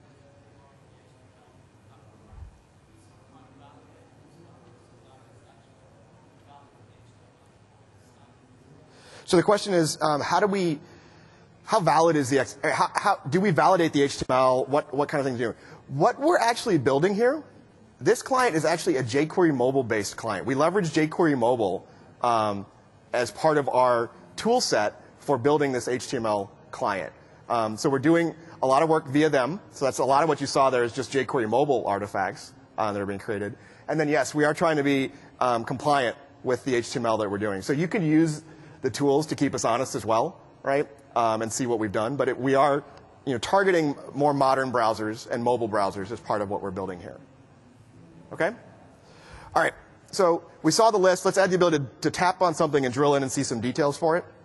So the question is, um, how do we, how valid is the, how, how do we validate the H T M L? What, what kind of things do we do? What we're actually building here, this client is actually a jQuery mobile-based client. We leverage jQuery mobile um, as part of our tool set for building this H T M L client. Um, so we're doing a lot of work via them. So that's a lot of what you saw there is just jQuery mobile artifacts uh, that are being created. And then, yes, we are trying to be um, compliant with the H T M L that we're doing. So you can use the tools to keep us honest as well, right, um, and see what we've done. But it, we are you know, targeting more modern browsers and mobile browsers as part of what we're building here. OK? All right. So we saw the list. Let's add the ability to, to tap on something and drill in and see some details for it.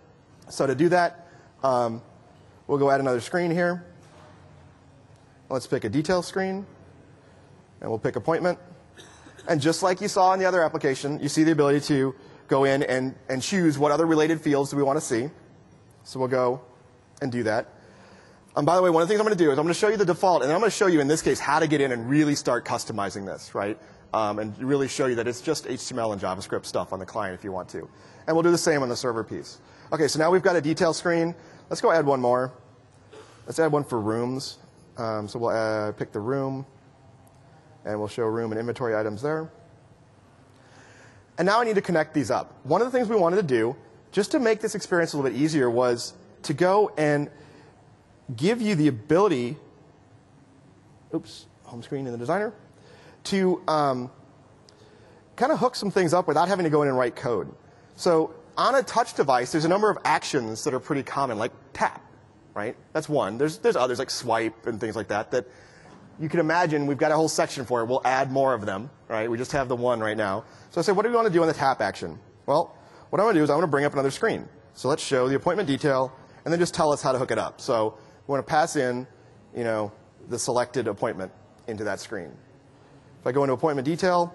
So to do that, um, we'll go add another screen here. Let's pick a detail screen, and we'll pick appointment. And just like you saw in the other application, you see the ability to go in and, and choose what other related fields do we want to see. So we'll go and do that. And by the way, one of the things I'm going to do is I'm going to show you the default, and I'm going to show you, in this case, how to get in and really start customizing this, right? Um, and really show you that it's just H T M L and JavaScript stuff on the client if you want to. And we'll do the same on the server piece. OK, so now we've got a detail screen. Let's go add one more. Let's add one for rooms. Um, so we'll uh, pick the room, and we'll show room and inventory items there. And now I need to connect these up. One of the things we wanted to do, just to make this experience a little bit easier, was to go and give you the ability, oops, home screen in the designer, to um, kind of hook some things up without having to go in and write code. So on a touch device, there's a number of actions that are pretty common, like tap, right? That's one. There's, there's others like swipe and things like that that you can imagine we've got a whole section for it. We'll add more of them, right? We just have the one right now. So I say, what do we want to do on the tap action? Well, what I'm going to do is I'm going to bring up another screen. So let's show the appointment detail, and then just tell us how to hook it up. So we want to pass in, you know, the selected appointment into that screen. If I go into appointment detail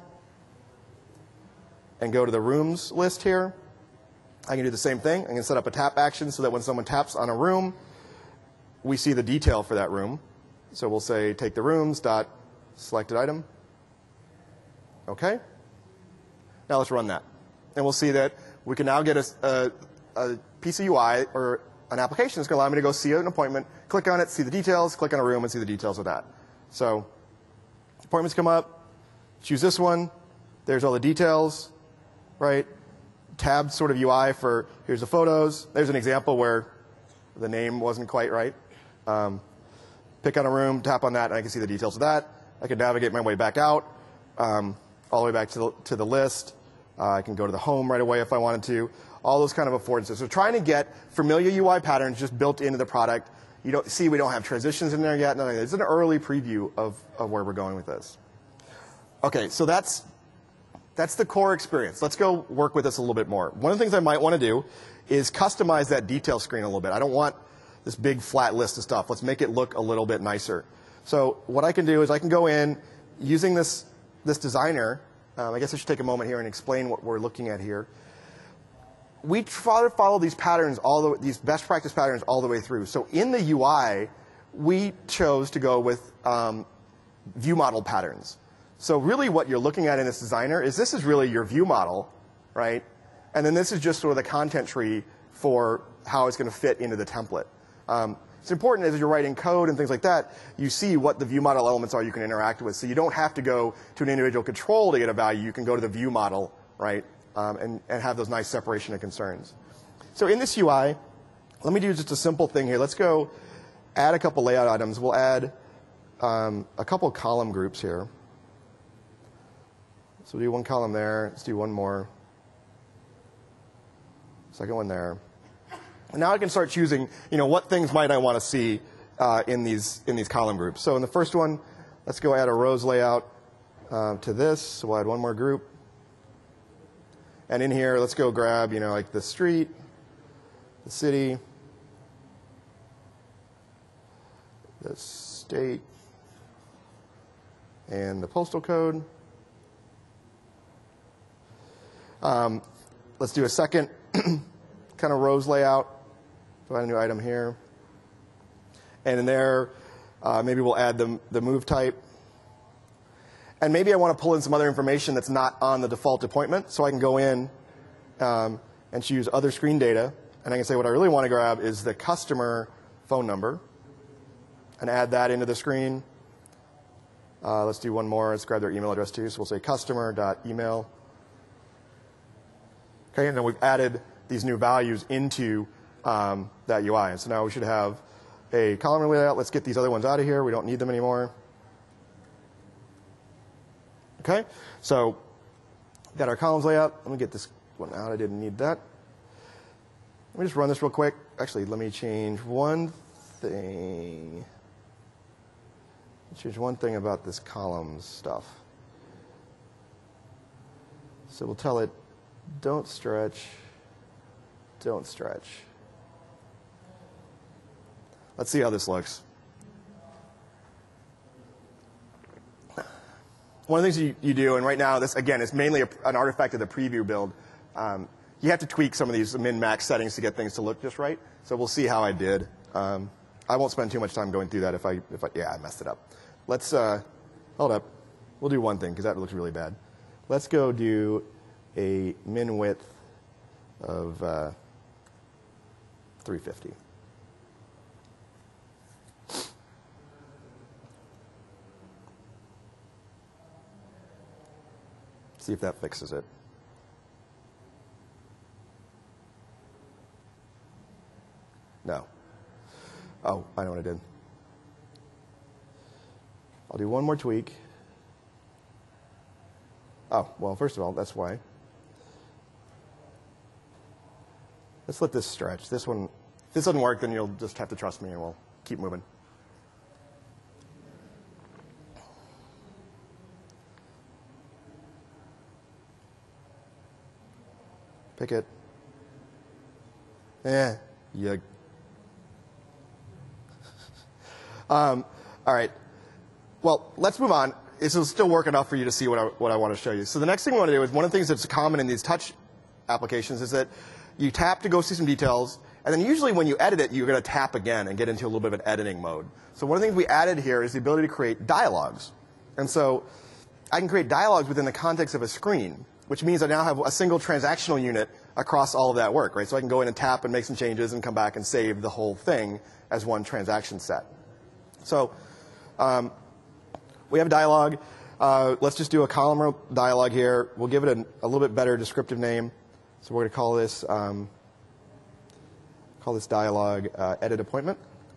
and go to the rooms list here, I can do the same thing. I can set up a tap action so that when someone taps on a room, we see the detail for that room. So we'll say take the rooms dot selected item. OK. Now let's run that. And we'll see that we can now get a, a, a piece of U I or an application that's going to allow me to go see an appointment, click on it, see the details, click on a room, and see the details of that. So appointments come up, choose this one. There's all the details, right? Tabbed sort of U I for here's the photos. There's an example where the name wasn't quite right. Um, pick on a room, tap on that, and I can see the details of that. I can navigate my way back out, um, all the way back to the, to the list. Uh, I can go to the home right away if I wanted to. All those kind of affordances. So trying to get familiar U I patterns just built into the product. You don't see we don't have transitions in there yet. No, it's an early preview of, of where we're going with this. OK, so that's, that's the core experience. Let's go work with this a little bit more. One of the things I might want to do is customize that detail screen a little bit. I don't want this big flat list of stuff. Let's make it look a little bit nicer. So what I can do is I can go in using this, this designer. Um, I guess I should take a moment here and explain what we're looking at here. We try to follow these patterns, all the, these best practice patterns all the way through. So in the U I, we chose to go with um, view model patterns. So really what you're looking at in this designer is this is really your view model, right? And then this is just sort of the content tree for how it's going to fit into the template. Um, it's important as you're writing code and things like that, you see what the view model elements are you can interact with. So you don't have to go to an individual control to get a value. You can go to the view model, right, um, and, and have those nice separation of concerns. So in this U I, let me do just a simple thing here. Let's go add a couple layout items. We'll add um, a couple column groups here. So we'll do one column there. Let's do one more. Second one there. And now I can start choosing, you know, what things might I want to see uh, in these in these column groups. So in the first one, let's go add a rows layout uh, to this. So we'll add one more group. And in here, let's go grab, you know, like the street, the city, the state, and the postal code. Um, let's do a second kind of rows layout. So add a new item here. And in there, uh, maybe we'll add the, the move type. And maybe I want to pull in some other information that's not on the default appointment. So I can go in um, and choose other screen data. And I can say what I really want to grab is the customer phone number and add that into the screen. Uh, let's do one more. Let's grab their email address too. So we'll say customer.email. Okay, and then we've added these new values into um, that U I. And so now we should have a column layout. Let's get these other ones out of here. We don't need them anymore. Okay, so got our columns layout. Let me get this one out. I didn't need that. Let me just run this real quick. Actually, let me change one thing. Change one thing about this columns stuff. So we'll tell it, don't stretch, don't stretch. Let's see how this looks. One of the things you, you do, and right now, this, again, is mainly a, an artifact of the preview build. Um, you have to tweak some of these min-max settings to get things to look just right. So we'll see how I did. Um, I won't spend too much time going through that if I, if I yeah, I messed it up. Let's, uh, hold up. We'll do one thing, because that looks really bad. Let's go do a min width of uh, three fifty. See if that fixes it. No. Oh, I know what I did. I'll do one more tweak. Oh, well, first of all, that's why. Let's let this stretch. This one, if this doesn't work, then you'll just have to trust me and we'll keep moving. Pick it. Eh, yeah. um, all right. Well, let's move on. This will still work enough for you to see what I, what I want to show you. So the next thing we want to do is one of the things that's common in these touch applications is that you tap to go see some details, and then usually when you edit it, you're going to tap again and get into a little bit of an editing mode. So one of the things we added here is the ability to create dialogues. And so I can create dialogues within the context of a screen, which means I now have a single transactional unit across all of that work, right? So I can go in and tap and make some changes and come back and save the whole thing as one transaction set. So um, we have a dialogue. Uh, let's just do a column dialogue here. We'll give it a, a little bit better descriptive name. So we're going to call this um, call this dialogue uh, edit appointment.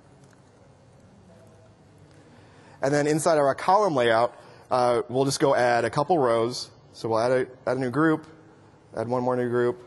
And then inside of our column layout, uh, we'll just go add a couple rows. So we'll add a, add a new group, add one more new group.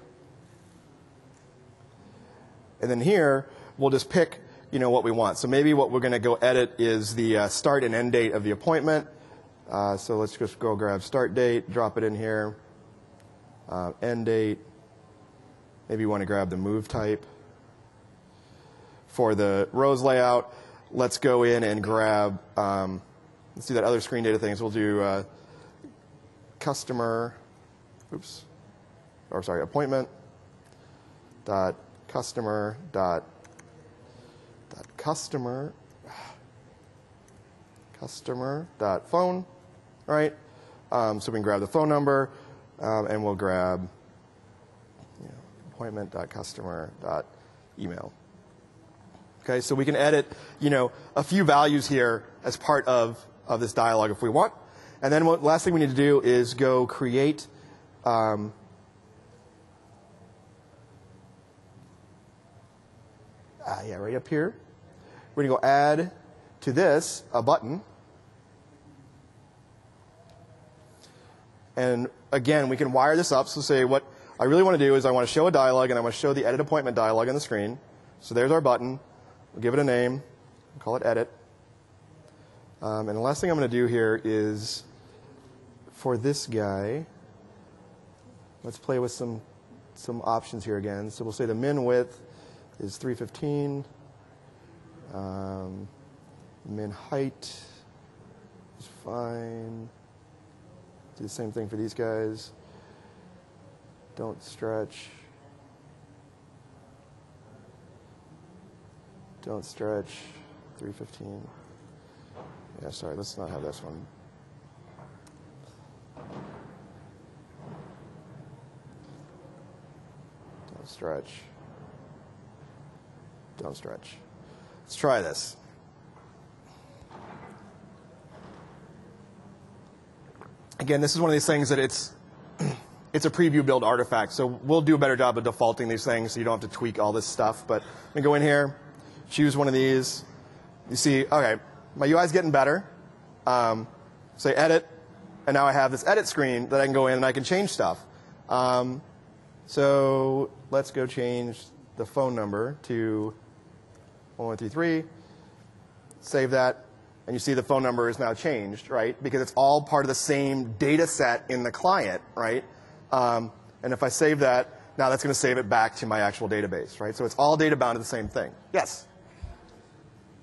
And then here, we'll just pick you know, what we want. So maybe what we're going to go edit is the uh, start and end date of the appointment. Uh, so let's just go grab start date, drop it in here. Uh, end date. Maybe you want to grab the move type. For the rows layout, let's go in and grab, um, let's do that other screen data thing. So we'll do uh, customer, oops, or sorry, appointment dot customer dot dot customer customer dot phone, right? Um, so we can grab the phone number, um, and we'll grab you know, appointment dot customer dot email. Okay, so we can edit, you know, a few values here as part of, of this dialogue if we want. And then what last thing we need to do is go create um, uh, yeah, right up here. We're going to go add to this a button. And again, we can wire this up. So say what I really want to do is I want to show a dialogue, and I want to show the edit appointment dialogue on the screen. So there's our button. We'll give it a name. We'll call it edit. Um, and the last thing I'm going to do here is for this guy, let's play with some, some options here again. So we'll say the min width is three fifteen. Um, min height is fine. Do the same thing for these guys. Don't stretch. Don't stretch. three fifteen. Yeah, sorry, let's not have this one. Don't stretch. Don't stretch. Let's try this. Again, this is one of these things that it's it's a preview build artifact, so we'll do a better job of defaulting these things so you don't have to tweak all this stuff. But I'm going to go in here, choose one of these. You see, okay, my U I is getting better. Um, say edit, and now I have this edit screen that I can go in and I can change stuff. Um, so let's go change the phone number to one one three three. Save that. And you see the phone number is now changed, right? Because it's all part of the same data set in the client, right? Um, and if I save that, now that's going to save it back to my actual database, right? So it's all data bound to the same thing. Yes?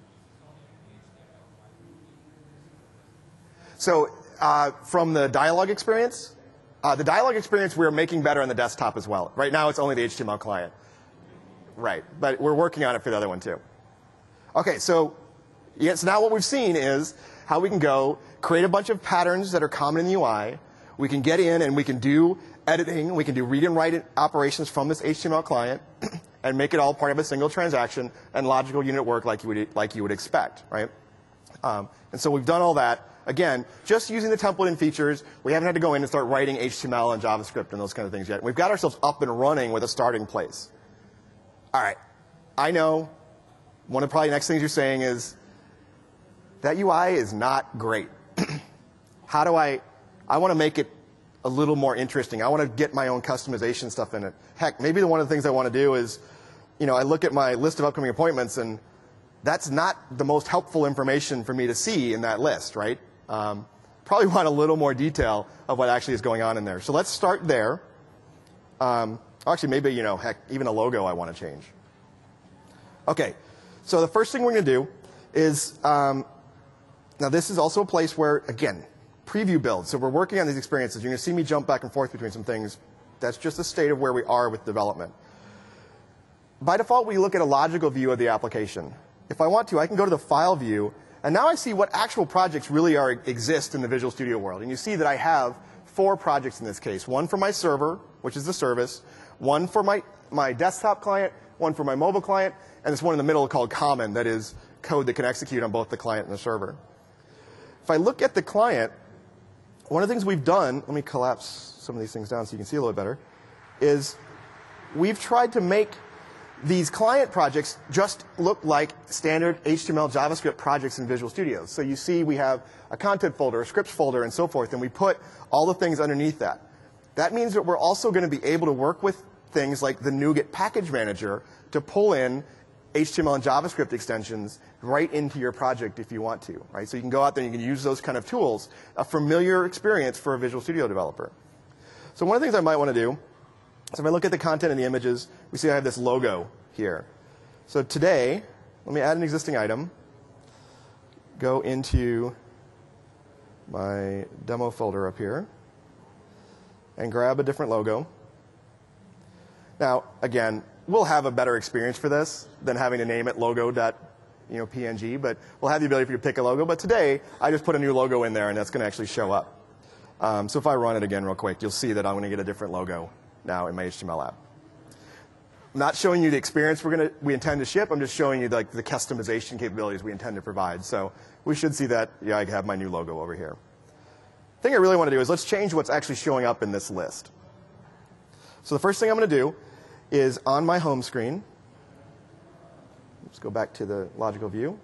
So uh, from the dialog experience, uh, the dialog experience we're making better on the desktop as well. Right now it's only the H T M L client. Right, but we're working on it for the other one too. Okay, so yes, now what we've seen is how we can go create a bunch of patterns that are common in the U I. We can get in and we can do editing. We can do read and write operations from this H T M L client and make it all part of a single transaction and logical unit work like you would, like you would expect, right? Um, and so we've done all that. Again, just using the template and features. We haven't had to go in and start writing H T M L and JavaScript and those kind of things yet. We've got ourselves up and running with a starting place. All right, I know one of the probably next things you're saying is that U I is not great. How do I, I want to make it a little more interesting. I want to get my own customization stuff in it. Heck, maybe the, one of the things I want to do is, you know, I look at my list of upcoming appointments and that's not the most helpful information for me to see in that list, right? Um, probably want a little more detail of what actually is going on in there. So let's start there. Um, actually, maybe, you know, heck, even a logo I want to change. Okay, so the first thing we're going to do is, um, now this is also a place where, again, preview build. So we're working on these experiences. You're going to see me jump back and forth between some things. That's just the state of where we are with development. By default, we look at a logical view of the application. If I want to, I can go to the file view, and now I see what actual projects really are, exist in the Visual Studio world. And you see that I have four projects in this case. One for my server, which is the service, one for my, my desktop client, one for my mobile client, and this one in the middle called common, that is code that can execute on both the client and the server. If I look at the client, one of the things we've done, let me collapse some of these things down so you can see a little bit better, is we've tried to make these client projects just look like standard H T M L JavaScript projects in Visual Studio. So you see we have a content folder, a scripts folder, and so forth, and we put all the things underneath that. That means that we're also going to be able to work with things like the NuGet package manager to pull in H T M L and JavaScript extensions right into your project if you want to, right? So you can go out there and you can use those kind of tools, a familiar experience for a Visual Studio developer. So one of the things I might want to do is if I look at the content and the images, we see I have this logo here. So today, let me add an existing item, go into my demo folder up here, and grab a different logo. Now, again, we'll have a better experience for this than having to name it logo.png, but we'll have the ability for you to pick a logo. But today, I just put a new logo in there, and that's going to actually show up. Um, so if I run it again real quick, you'll see that I'm going to get a different logo now in my H T M L app. I'm not showing you the experience we're going to, we intend to ship. I'm just showing you like the customization capabilities we intend to provide. So we should see that. Yeah, I have my new logo over here. The thing I really want to do is let's change what's actually showing up in this list. So the first thing I'm going to do is on my home screen. Let's go back to the logical view.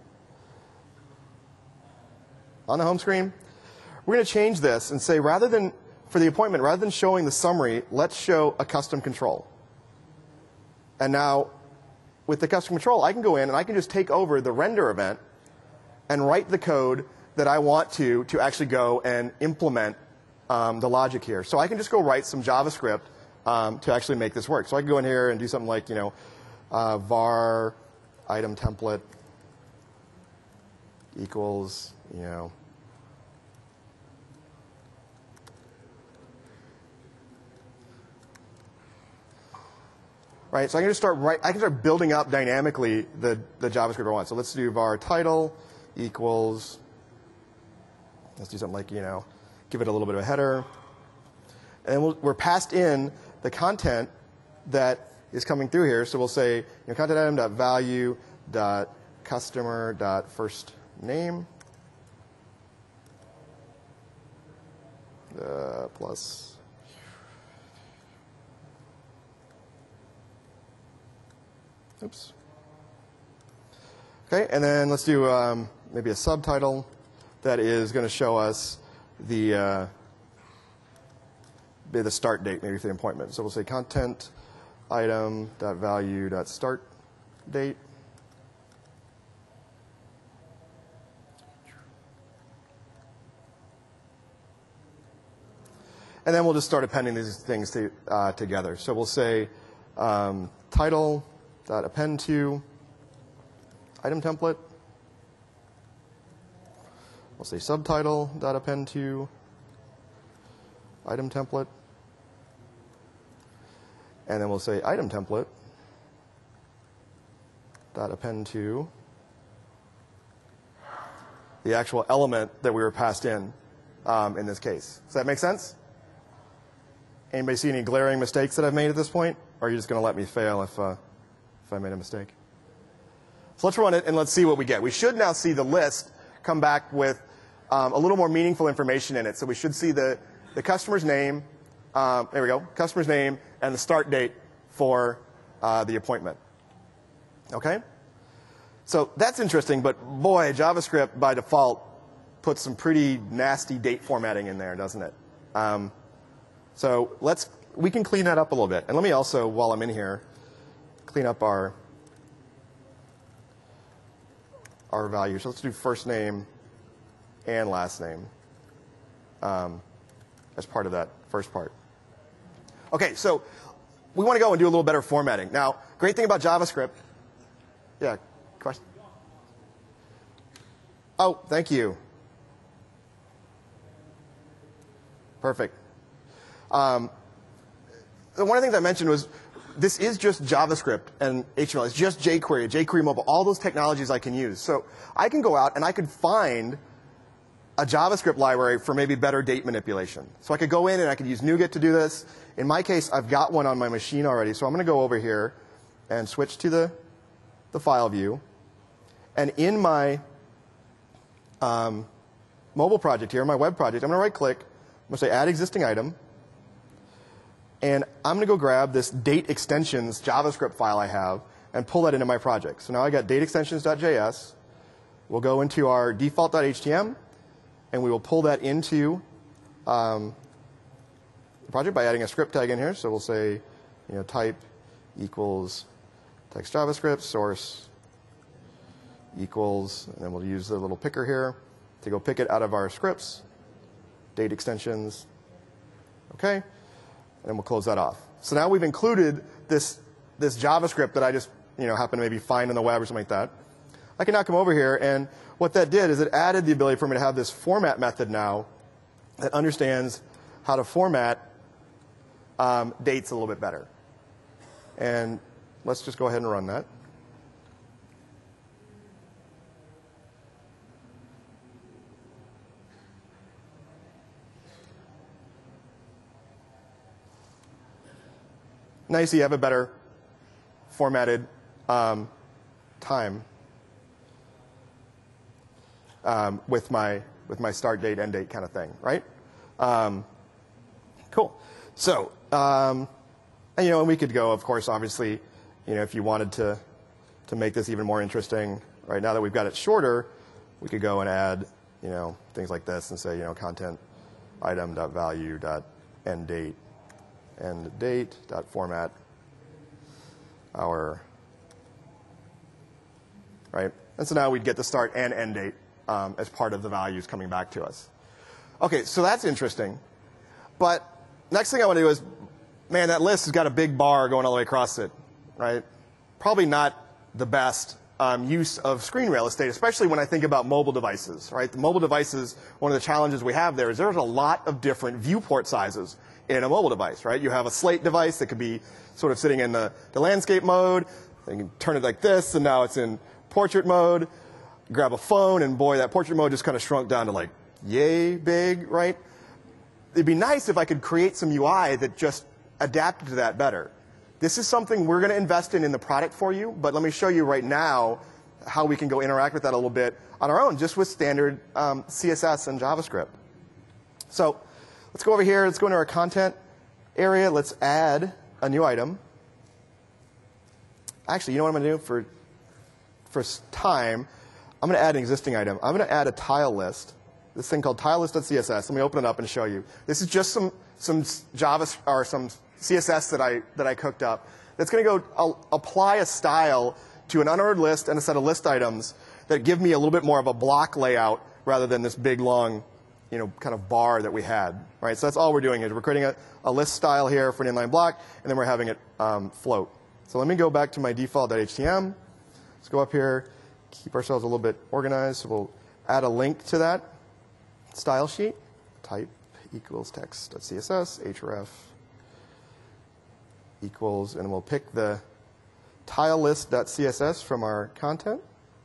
On the home screen, we're going to change this and say rather than, for the appointment, rather than showing the summary, let's show a custom control. And now, with the custom control, I can go in and I can just take over the render event and write the code that I want to to actually go and implement um, the logic here. So I can just go write some JavaScript um, to actually make this work. So I can go in here and do something like, you know, uh, var item template equals, you know, right? So I can just start right. I can start building up dynamically the the JavaScript I want. So let's do var title equals. Let's do something like, you know, give it a little bit of a header, and we'll, we're passed in the content that is coming through here. So we'll say, you know, content item dot value dot customer dot first name uh, plus. Oops. Okay, and then let's do um, maybe a subtitle that is going to show us the uh, the start date, maybe for the appointment. So we'll say content item dot value dot start date. And then we'll just start appending these things to, uh, together. So we'll say um, title dot append to item template. We'll say subtitle dot append to item template. And then we'll say item template dot append to the actual element that we were passed in um, in this case. Does that make sense? Anybody see any glaring mistakes that I've made at this point? Or are you just going to let me fail if, uh, if I made a mistake? So let's run it and let's see what we get. We should now see the list come back with um, a little more meaningful information in it. So we should see the, the customer's name, um, there we go, customer's name, and the start date for uh, the appointment. Okay? So that's interesting, but boy, JavaScript by default puts some pretty nasty date formatting in there, doesn't it? Um, so let's, we can clean that up a little bit. And let me also, while I'm in here, clean up our our values. So let's do first name and last name um, as part of that first part. Okay, so we want to go and do a little better formatting. Now, great thing about JavaScript. Yeah, question? Oh, thank you. Perfect. Um, one of the things I mentioned was this is just JavaScript and H T M L. It's just jQuery, jQuery mobile, all those technologies I can use. So I can go out and I could find a JavaScript library for maybe better date manipulation. So I could go in and I could use NuGet to do this. In my case, I've got one on my machine already. So I'm going to go over here and switch to the, the file view. And in my um, mobile project here, my web project, I'm going to right click. I'm going to say add existing item. And I'm going to go grab this date extensions JavaScript file I have and pull that into my project. So now I got date extensions dot J S. We'll go into our default dot H T M, and we will pull that into um, the project by adding a script tag in here. So we'll say, you know, type equals text JavaScript, source equals, and then we'll use the little picker here to go pick it out of our scripts, date extensions. Okay. And we'll close that off. So now we've included this, this JavaScript that I just you know, happen to maybe find on the web or something like that. I can now come over here, and what that did is it added the ability for me to have this format method now that understands how to format um, dates a little bit better. And let's just go ahead and run that. Now you see you have a better formatted um, time um, with my with my start date, end date kind of thing, right? Um, cool. So, um, and, you know, and we could go, of course, obviously, you know, if you wanted to to make this even more interesting, right? Now that we've got it shorter, we could go and add, you know, things like this and say, you know, content item dot value dot end date. And date dot format our right, and so now we'd get the start and end date um, as part of the values coming back to us. Okay, so that's interesting. But next thing I want to do is, man, that list has got a big bar going all the way across it, right? Probably not the best um, use of screen real estate, especially when I think about mobile devices, right? The mobile devices, one of the challenges we have there is there's a lot of different viewport sizes in a mobile device, right? You have a slate device that could be sort of sitting in the, the landscape mode. You can turn it like this, and now it's in portrait mode. You grab a phone, and boy, that portrait mode just kind of shrunk down to like yay big, right? It'd be nice if I could create some U I that just adapted to that better. This is something we're going to invest in in the product for you, but let me show you right now how we can go interact with that a little bit on our own, just with standard um, C S S and JavaScript. So let's go over here. Let's go into our content area. Let's add a new item. Actually, you know what I'm going to do for, for time? I'm going to add an existing item. I'm going to add a tile list, this thing called tile list dot C S S. Let me open it up and show you. This is just some, some Java or some C S S that I, that I cooked up. That's going to go I'll apply a style to an unordered list and a set of list items that give me a little bit more of a block layout rather than this big, long, you know, kind of bar that we had, right? So that's all we're doing is we're creating a, a list style here for an inline block, and then we're having it um, float. So let me go back to my default dot H T M. Let's go up here, keep ourselves a little bit organized. So we'll add a link to that. style sheet, type equals text.css, href equals, and we'll pick the tile list.css from our content.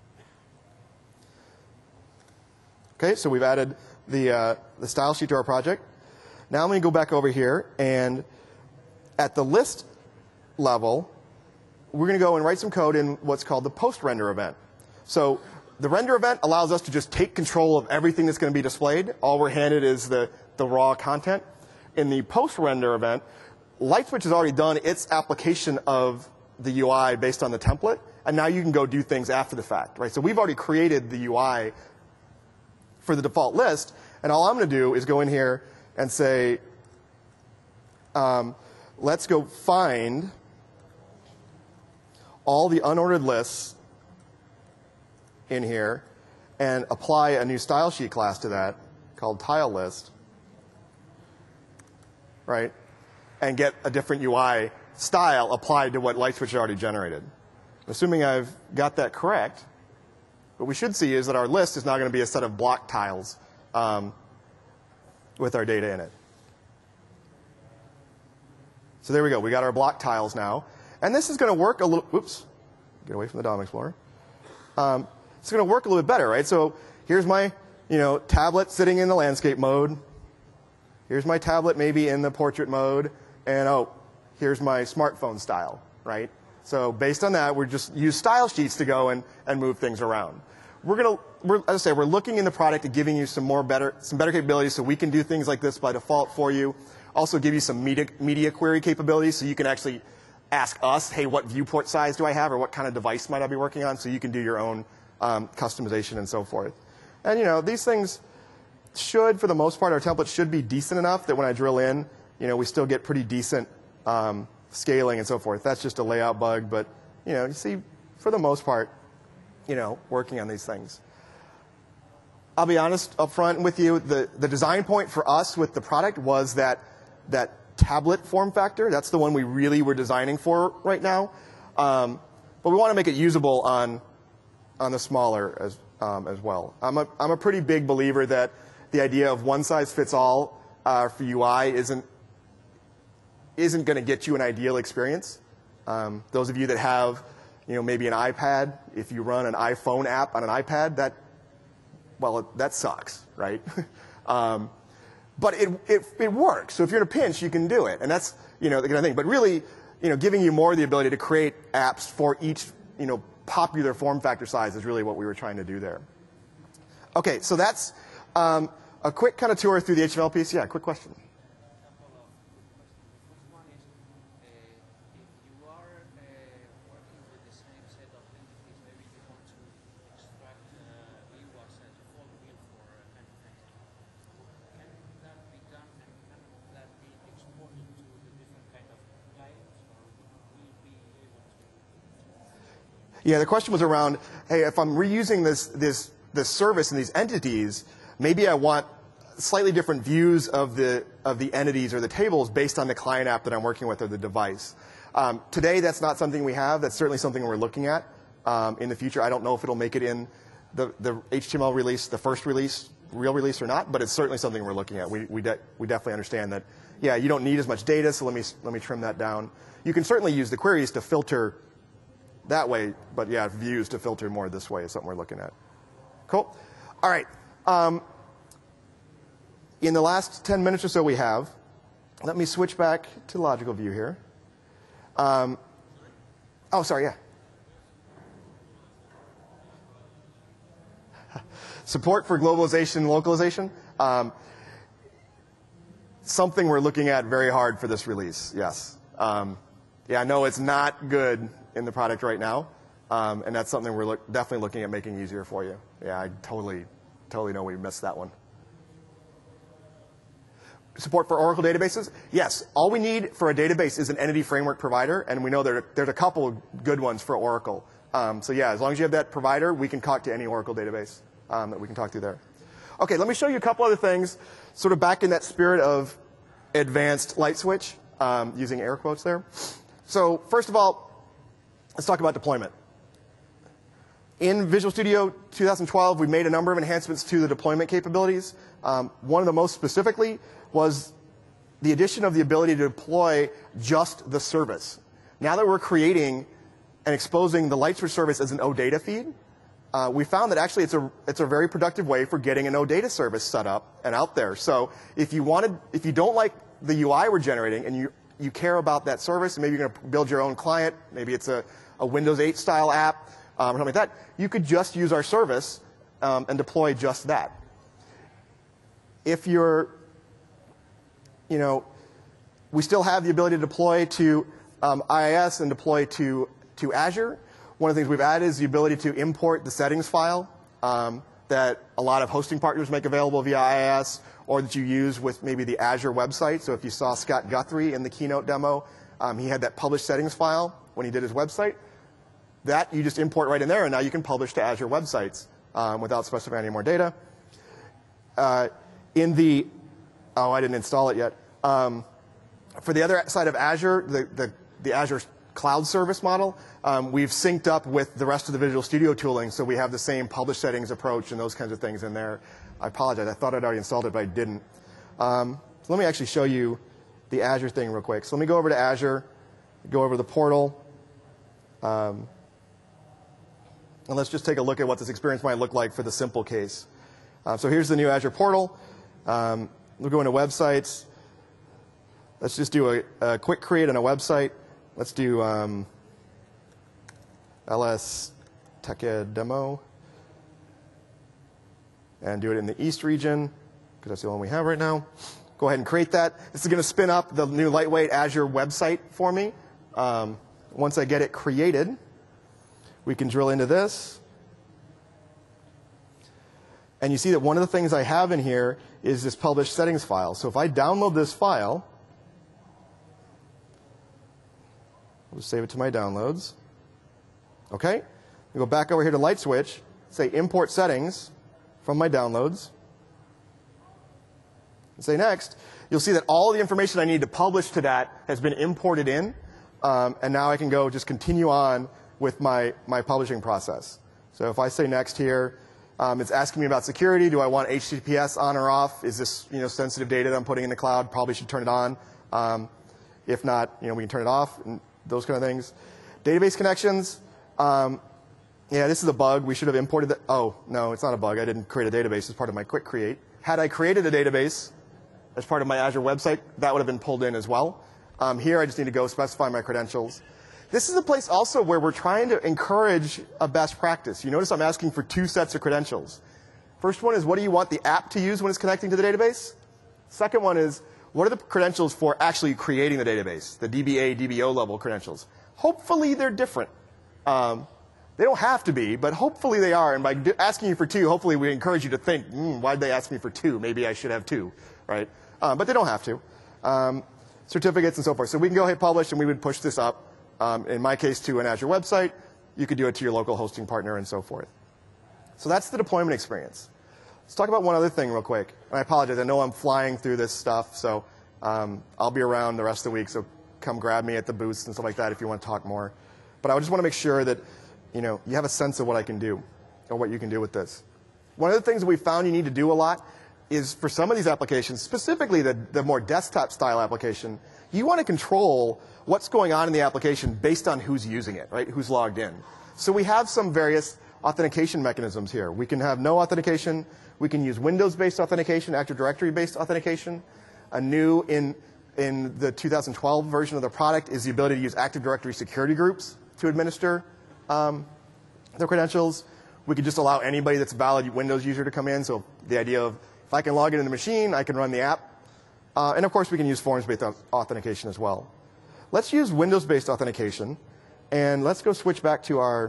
Okay, so we've added the, uh, the style sheet to our project. Now I'm going to go back over here, and at the list level, we're going to go and write some code in what's called the post-render event. So the render event allows us to just take control of everything that's going to be displayed. All we're handed is the, the raw content. In the post-render event, LightSwitch has already done its application of the U I based on the template, and now you can go do things after the fact, right? So we've already created the U I for the default list, and all I'm going to do is go in here and say, um, let's go find all the unordered lists in here and apply a new style sheet class to that called tile list, right? And get a different U I style applied to what LightSwitch had already generated. Assuming I've got that correct, what we should see is that our list is now going to be a set of block tiles um, with our data in it. So there we go. We got our block tiles now. And this is going to work a little, oops, get away from the D O M Explorer. Um, it's going to work a little bit better, right? So here's my, you know, tablet sitting in the landscape mode. Here's my tablet maybe in the portrait mode. And oh, here's my smartphone style, right? So based on that, we're just use style sheets to go and, and move things around. We're going to, we're, as I say, we're looking in the product at giving you some more better, some better capabilities so we can do things like this by default for you. Also give you some media, media query capabilities so you can actually ask us, hey, what viewport size do I have, or what kind of device might I be working on, so you can do your own um, customization and so forth. And you know, these things should, for the most part, our templates should be decent enough that when I drill in, you know, we still get pretty decent um, scaling and so forth. That's just a layout bug, but you know, you see, for the most part, you know, working on these things. I'll be honest up front with you, the, the design point for us with the product was that that tablet form factor. That's the one we really were designing for right now. Um, but we want to make it usable on, on the smaller as, um, as well. I'm a, I'm a pretty big believer that the idea of one size fits all uh, for U I isn't, isn't going to get you an ideal experience. Um, those of you that have, you know, maybe an iPad, if you run an iPhone app on an iPad, that, well, it, that sucks, right? um, But it, it, it works. So if you're in a pinch, you can do it. And that's, you know, the kind of thing. But really, you know, giving you more the ability to create apps for each, you know, popular form factor size is really what we were trying to do there. Okay, so that's um, a quick kind of tour through the H T M L piece. Yeah, quick question. Yeah, the question was around, hey, if I'm reusing this, this, this service and these entities, maybe I want slightly different views of the, of the entities or the tables based on the client app that I'm working with or the device. Um, today, that's not something we have. That's certainly something we're looking at um, in the future. I don't know if it'll make it in the, the H T M L release, the first release, real release or not, but it's certainly something we're looking at. We, we, de we definitely understand that, yeah, you don't need as much data, so let me, let me trim that down. You can certainly use the queries to filter that way, but yeah, views to filter more this way is something we're looking at. Cool. All right. Um, in the last ten minutes or so we have, let me switch back to logical view here. Um, oh, sorry, yeah. Support for globalization and localization. Um, something we're looking at very hard for this release, yes. Um, yeah, I know it's not good in the product right now, um, and that's something we're look, definitely looking at making easier for you. Yeah, I totally, totally know we missed that one. Support for Oracle databases? Yes, all we need for a database is an entity framework provider, and we know there, there's a couple of good ones for Oracle. Um, so yeah, as long as you have that provider, we can talk to any Oracle database um, that we can talk to there. Okay, let me show you a couple other things, sort of back in that spirit of advanced LightSwitch, um, using air quotes there. So first of all, let's talk about deployment. In Visual Studio two thousand twelve, we made a number of enhancements to the deployment capabilities. Um, one of the most specifically was the addition of the ability to deploy just the service. Now that we're creating and exposing the Lightswitch service as an OData feed, uh, we found that actually it's a, it's a very productive way for getting an OData service set up and out there. So if you wanted, if you don't like the U I we're generating and you, you care about that service, and maybe you're going to build your own client, maybe it's a, a Windows eight style app, um, or something like that, you could just use our service um, and deploy just that. If you're, you know, we still have the ability to deploy to um, I I S and deploy to, to Azure. One of the things we've added is the ability to import the settings file um, that a lot of hosting partners make available via I I S, or that you use with maybe the Azure website. So if you saw Scott Guthrie in the keynote demo, um, he had that published settings file when he did his website. That you just import right in there, and now you can publish to Azure websites um, without specifying any more data. Uh, in the, oh, I didn't install it yet. Um, for the other side of Azure, the, the, the Azure cloud service model, um, we've synced up with the rest of the Visual Studio tooling, so we have the same publish settings approach and those kinds of things in there. I apologize. I thought I'd already installed it, but I didn't. Um, so let me actually show you the Azure thing real quick. So let me go over to Azure, go over to the portal, um, and let's just take a look at what this experience might look like for the simple case. Uh, so here's the new Azure portal. Um, we'll go into websites. Let's just do a, a quick create on a website. Let's do um, L S Tech Ed demo. And do it in the East region, because that's the one we have right now. Go ahead and create that. This is going to spin up the new lightweight Azure website for me. Um, once I get it created, we can drill into this. And you see that one of the things I have in here is this published settings file. So if I download this file, I'll just save it to my downloads. OK? We go back over here to Lightswitch, say import settings from my downloads, and say next. You'll see that all the information I need to publish to that has been imported in. Um, and now I can go just continue on with my, my publishing process. So if I say next here, um, it's asking me about security. Do I want H T T P S on or off? Is this you know, sensitive data that I'm putting in the cloud? Probably should turn it on. Um, if not, you know, we can turn it off, and those kind of things. Database connections. Um, yeah, this is a bug. We should have imported that. Oh, no, it's not a bug. I didn't create a database as part of my quick create. Had I created a database as part of my Azure website, that would have been pulled in as well. Um, here, I just need to go specify my credentials. This is a place also where we're trying to encourage a best practice. You notice I'm asking for two sets of credentials. First one is, what do you want the app to use when it's connecting to the database? Second one is, what are the credentials for actually creating the database, the D B A, D B O level credentials? Hopefully, they're different. Um, they don't have to be, but hopefully they are. And by asking you for two, hopefully we encourage you to think, mm, why did they ask me for two? Maybe I should have two, right? Um, but they don't have to. Um, certificates and so forth. So we can go hit publish, and we would push this up. Um, in my case, to an Azure website. You could do it to your local hosting partner and so forth. So that's the deployment experience. Let's talk about one other thing real quick. And I apologize. I know I'm flying through this stuff, so um, I'll be around the rest of the week. So come grab me at the booths and stuff like that if you want to talk more. But I just want to make sure that you know you have a sense of what I can do or what you can do with this. One of the things that we found you need to do a lot is for some of these applications, specifically the, the more desktop style application, you want to control what's going on in the application based on who's using it, right? Who's logged in. So we have some various authentication mechanisms here. We can have no authentication. We can use Windows-based authentication, Active Directory-based authentication. A new in, in the two thousand twelve version of the product is the ability to use Active Directory security groups to administer um, their credentials. We could just allow anybody that's a valid Windows user to come in. So the idea of if I can log into the machine, I can run the app. Uh, and of course, we can use forms-based authentication as well. Let's use Windows-based authentication, and let's go switch back to our,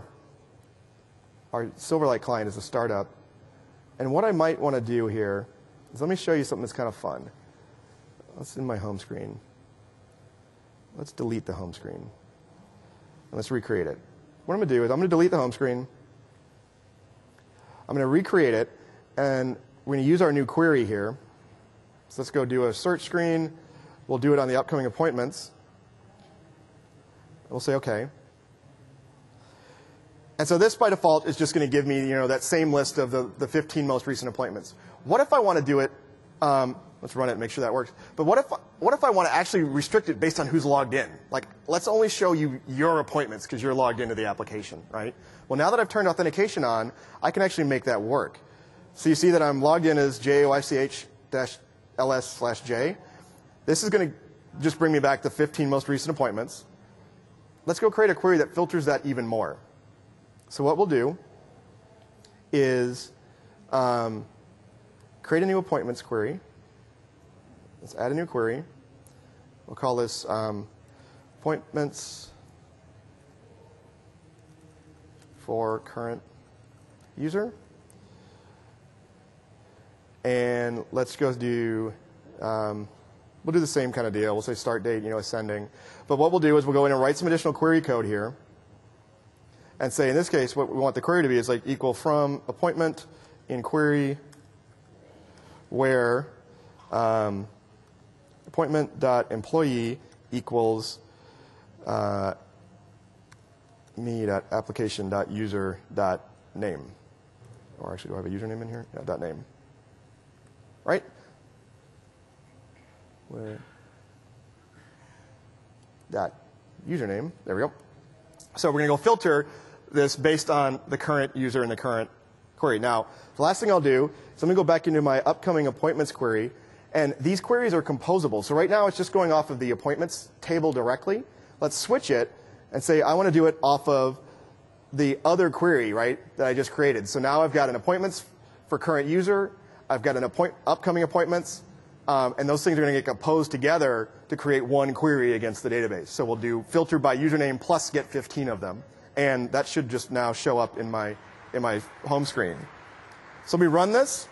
our Silverlight client as a startup. And what I might want to do here is let me show you something that's kind of fun. Let's in my home screen. Let's delete the home screen. And let's recreate it. What I'm going to do is I'm going to delete the home screen. I'm going to recreate it, and we're going to use our new query here. So let's go do a search screen. We'll do it on the upcoming appointments. We'll say OK. And so this, by default, is just going to give me, you know, that same list of the, the fifteen most recent appointments. What if I want to do it, um, let's run it and make sure that works. But what if, what if I want to actually restrict it based on who's logged in? Like, let's only show you your appointments because you're logged into the application, right? Well, now that I've turned authentication on, I can actually make that work. So you see that I'm logged in as J O I C H L S slash J. This is going to just bring me back the fifteen most recent appointments. Let's go create a query that filters that even more. So what we'll do is um, create a new appointments query. Let's add a new query. We'll call this um, appointments for current user. And let's go do, um, we'll do the same kind of deal. We'll say start date, you know, ascending. But what we'll do is we'll go in and write some additional query code here. And say, in this case, what we want the query to be is like equal from appointment in query where um, appointment.employee equals uh, me.application.user.name. Or actually, do I have a username in here? Yeah, dot name. Right? Where? Dot username. There we go. So we're going to go filter this based on the current user and the current query. Now, the last thing I'll do is let me go back into my upcoming appointments query. And these queries are composable. So right now, it's just going off of the appointments table directly. Let's switch it and say I want to do it off of the other query, right, that I just created. So now I've got an appointments for current user. I've got an appoint upcoming appointments. Um, and those things are going to get composed together to create one query against the database. So we'll do filter by username plus get fifteen of them. And that should just now show up in my, in my home screen. So we run this.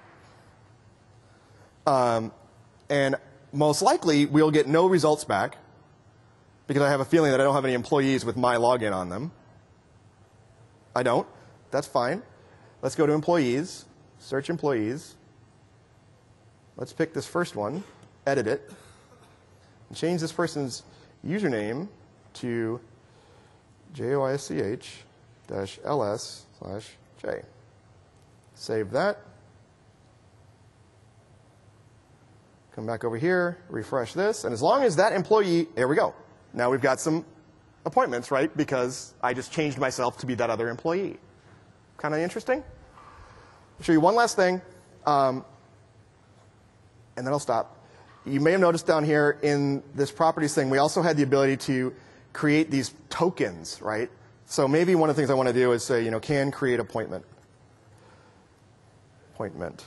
Um, and most likely, we'll get no results back because I have a feeling that I don't have any employees with my login on them. I don't. That's fine. Let's go to employees, search employees. Let's pick this first one, edit it, and change this person's username to J O I C H L S slash J. Save that. Come back over here, refresh this, and as long as that employee, there we go. Now we've got some appointments, right? Because I just changed myself to be that other employee. Kind of interesting. I'll show you one last thing. Um, and then I'll stop. You may have noticed down here in this properties thing, we also had the ability to create these tokens, right? So maybe one of the things I want to do is say, you know, can create appointment. Appointment.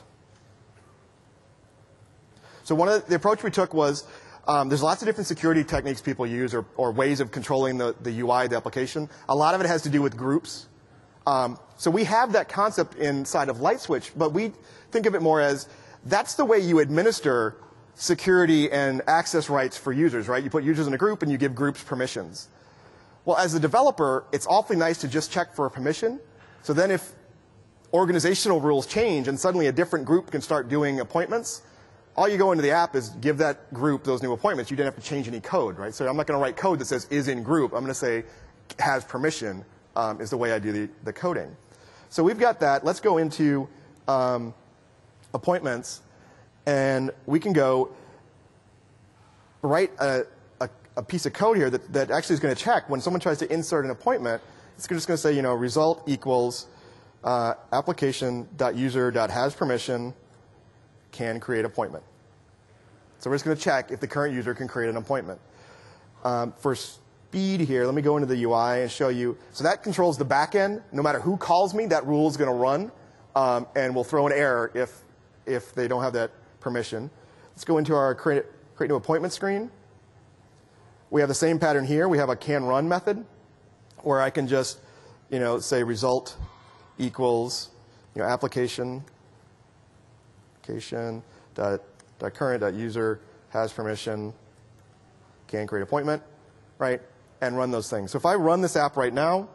So one of the, the approach we took was um, there's lots of different security techniques people use or, or ways of controlling the, the U I of the application. A lot of it has to do with groups. Um, so we have that concept inside of LightSwitch, but we think of it more as that's the way you administer security and access rights for users, right? You put users in a group and you give groups permissions. Well, as a developer, it's awfully nice to just check for a permission. So then if organizational rules change and suddenly a different group can start doing appointments, all you go into the app is give that group those new appointments. You didn't have to change any code, right? So I'm not going to write code that says is in group. I'm going to say has permission um, is the way I do the, the coding. So we've got that. Let's go into um, appointments. And we can go write a, a, a piece of code here that, that actually is going to check when someone tries to insert an appointment. It's just going to say, you know, result equals uh, application.user.hasPermission can create appointment. So we're just going to check if the current user can create an appointment. Um, for speed here, let me go into the U I and show you. So that controls the back end. No matter who calls me, that rule is going to run, um, and we'll throw an error if if they don't have that permission. Let's go into our create, create new appointment screen. We have the same pattern here. We have a can run method where I can just, you know, say result equals, you know, application, application dot, dot current dot user has permission, can create appointment, right, and run those things. So if I run this app right now,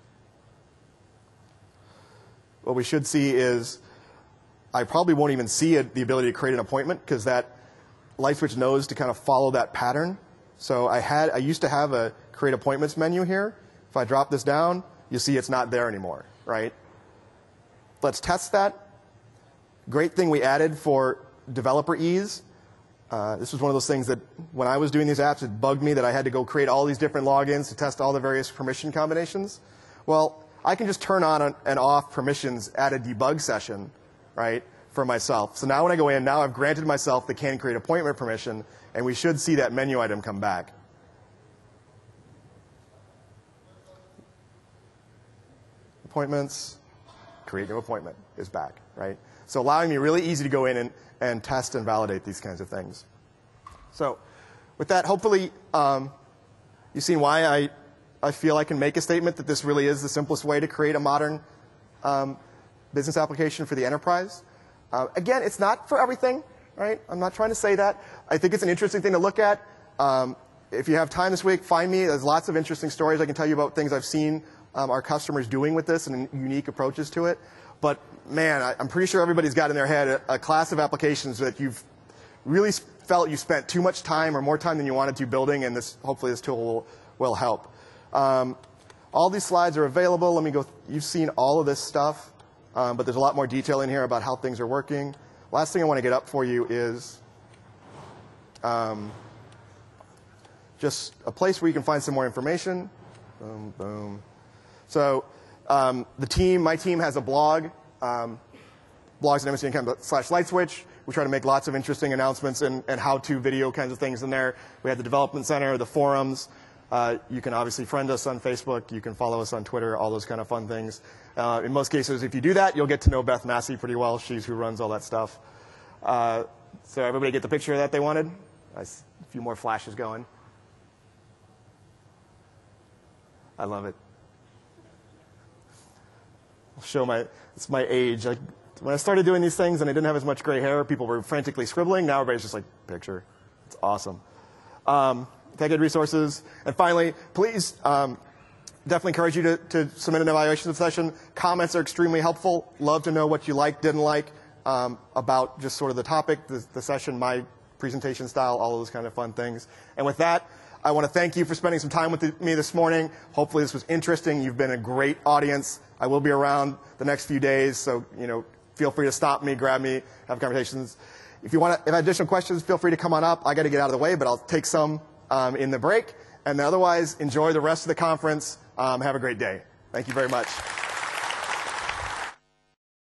what we should see is I probably won't even see a, the ability to create an appointment because that LightSwitch knows to kind of follow that pattern. So I had, I used to have a create appointments menu here. If I drop this down, you'll see it's not there anymore, right? Let's test that. Great thing we added for developer ease. Uh, this was one of those things that when I was doing these apps, it bugged me that I had to go create all these different logins to test all the various permission combinations. Well, I can just turn on and off permissions at a debug session, right, for myself. So now when I go in, now I've granted myself the can create appointment permission, and we should see that menu item come back. Appointments, create new appointment is back, right? So allowing me really easy to go in and, and test and validate these kinds of things. So with that, hopefully um, you've seen why I, I feel I can make a statement that this really is the simplest way to create a modern um, business application for the enterprise. Uh, again, it's not for everything, right? I'm not trying to say that. I think it's an interesting thing to look at. Um, if you have time this week, find me. There's lots of interesting stories I can tell you about things I've seen um, our customers doing with this and unique approaches to it. But man, I, I'm pretty sure everybody's got in their head a, a class of applications that you've really felt you spent too much time or more time than you wanted to building, and this hopefully this tool will, will help. Um, all these slides are available. Let me go. You've seen all of this stuff, um, but there's a lot more detail in here about how things are working. Last thing I want to get up for you is um, just a place where you can find some more information. Boom, boom. So um, the team, my team has a blog, um, blogs at M S C dot com slash lightswitch. We try to make lots of interesting announcements and, and how-to video kinds of things in there. We have the development center, the forums. Uh, you can obviously friend us on Facebook. You can follow us on Twitter, all those kind of fun things. Uh, in most cases, if you do that, you'll get to know Beth Massey pretty well. She's who runs all that stuff. Uh, so everybody get the picture that they wanted? A few more flashes going. I love it. I'll show my, it's my age. I, when I started doing these things and I didn't have as much gray hair, people were frantically scribbling. Now everybody's just like, picture. It's awesome. Um, TechEd resources. And finally, please um, definitely encourage you to, to submit an evaluation session. Comments are extremely helpful. Love to know what you liked, didn't like um, about just sort of the topic, the, the session, my presentation style, all of those kind of fun things. And with that, I want to thank you for spending some time with the, me this morning. Hopefully this was interesting. You've been a great audience. I will be around the next few days, so you know, feel free to stop me, grab me, have conversations. If you want to, if have additional questions, feel free to come on up. I got to get out of the way, but I'll take some um, in the break. And otherwise, enjoy the rest of the conference. Um, have a great day. Thank you very much.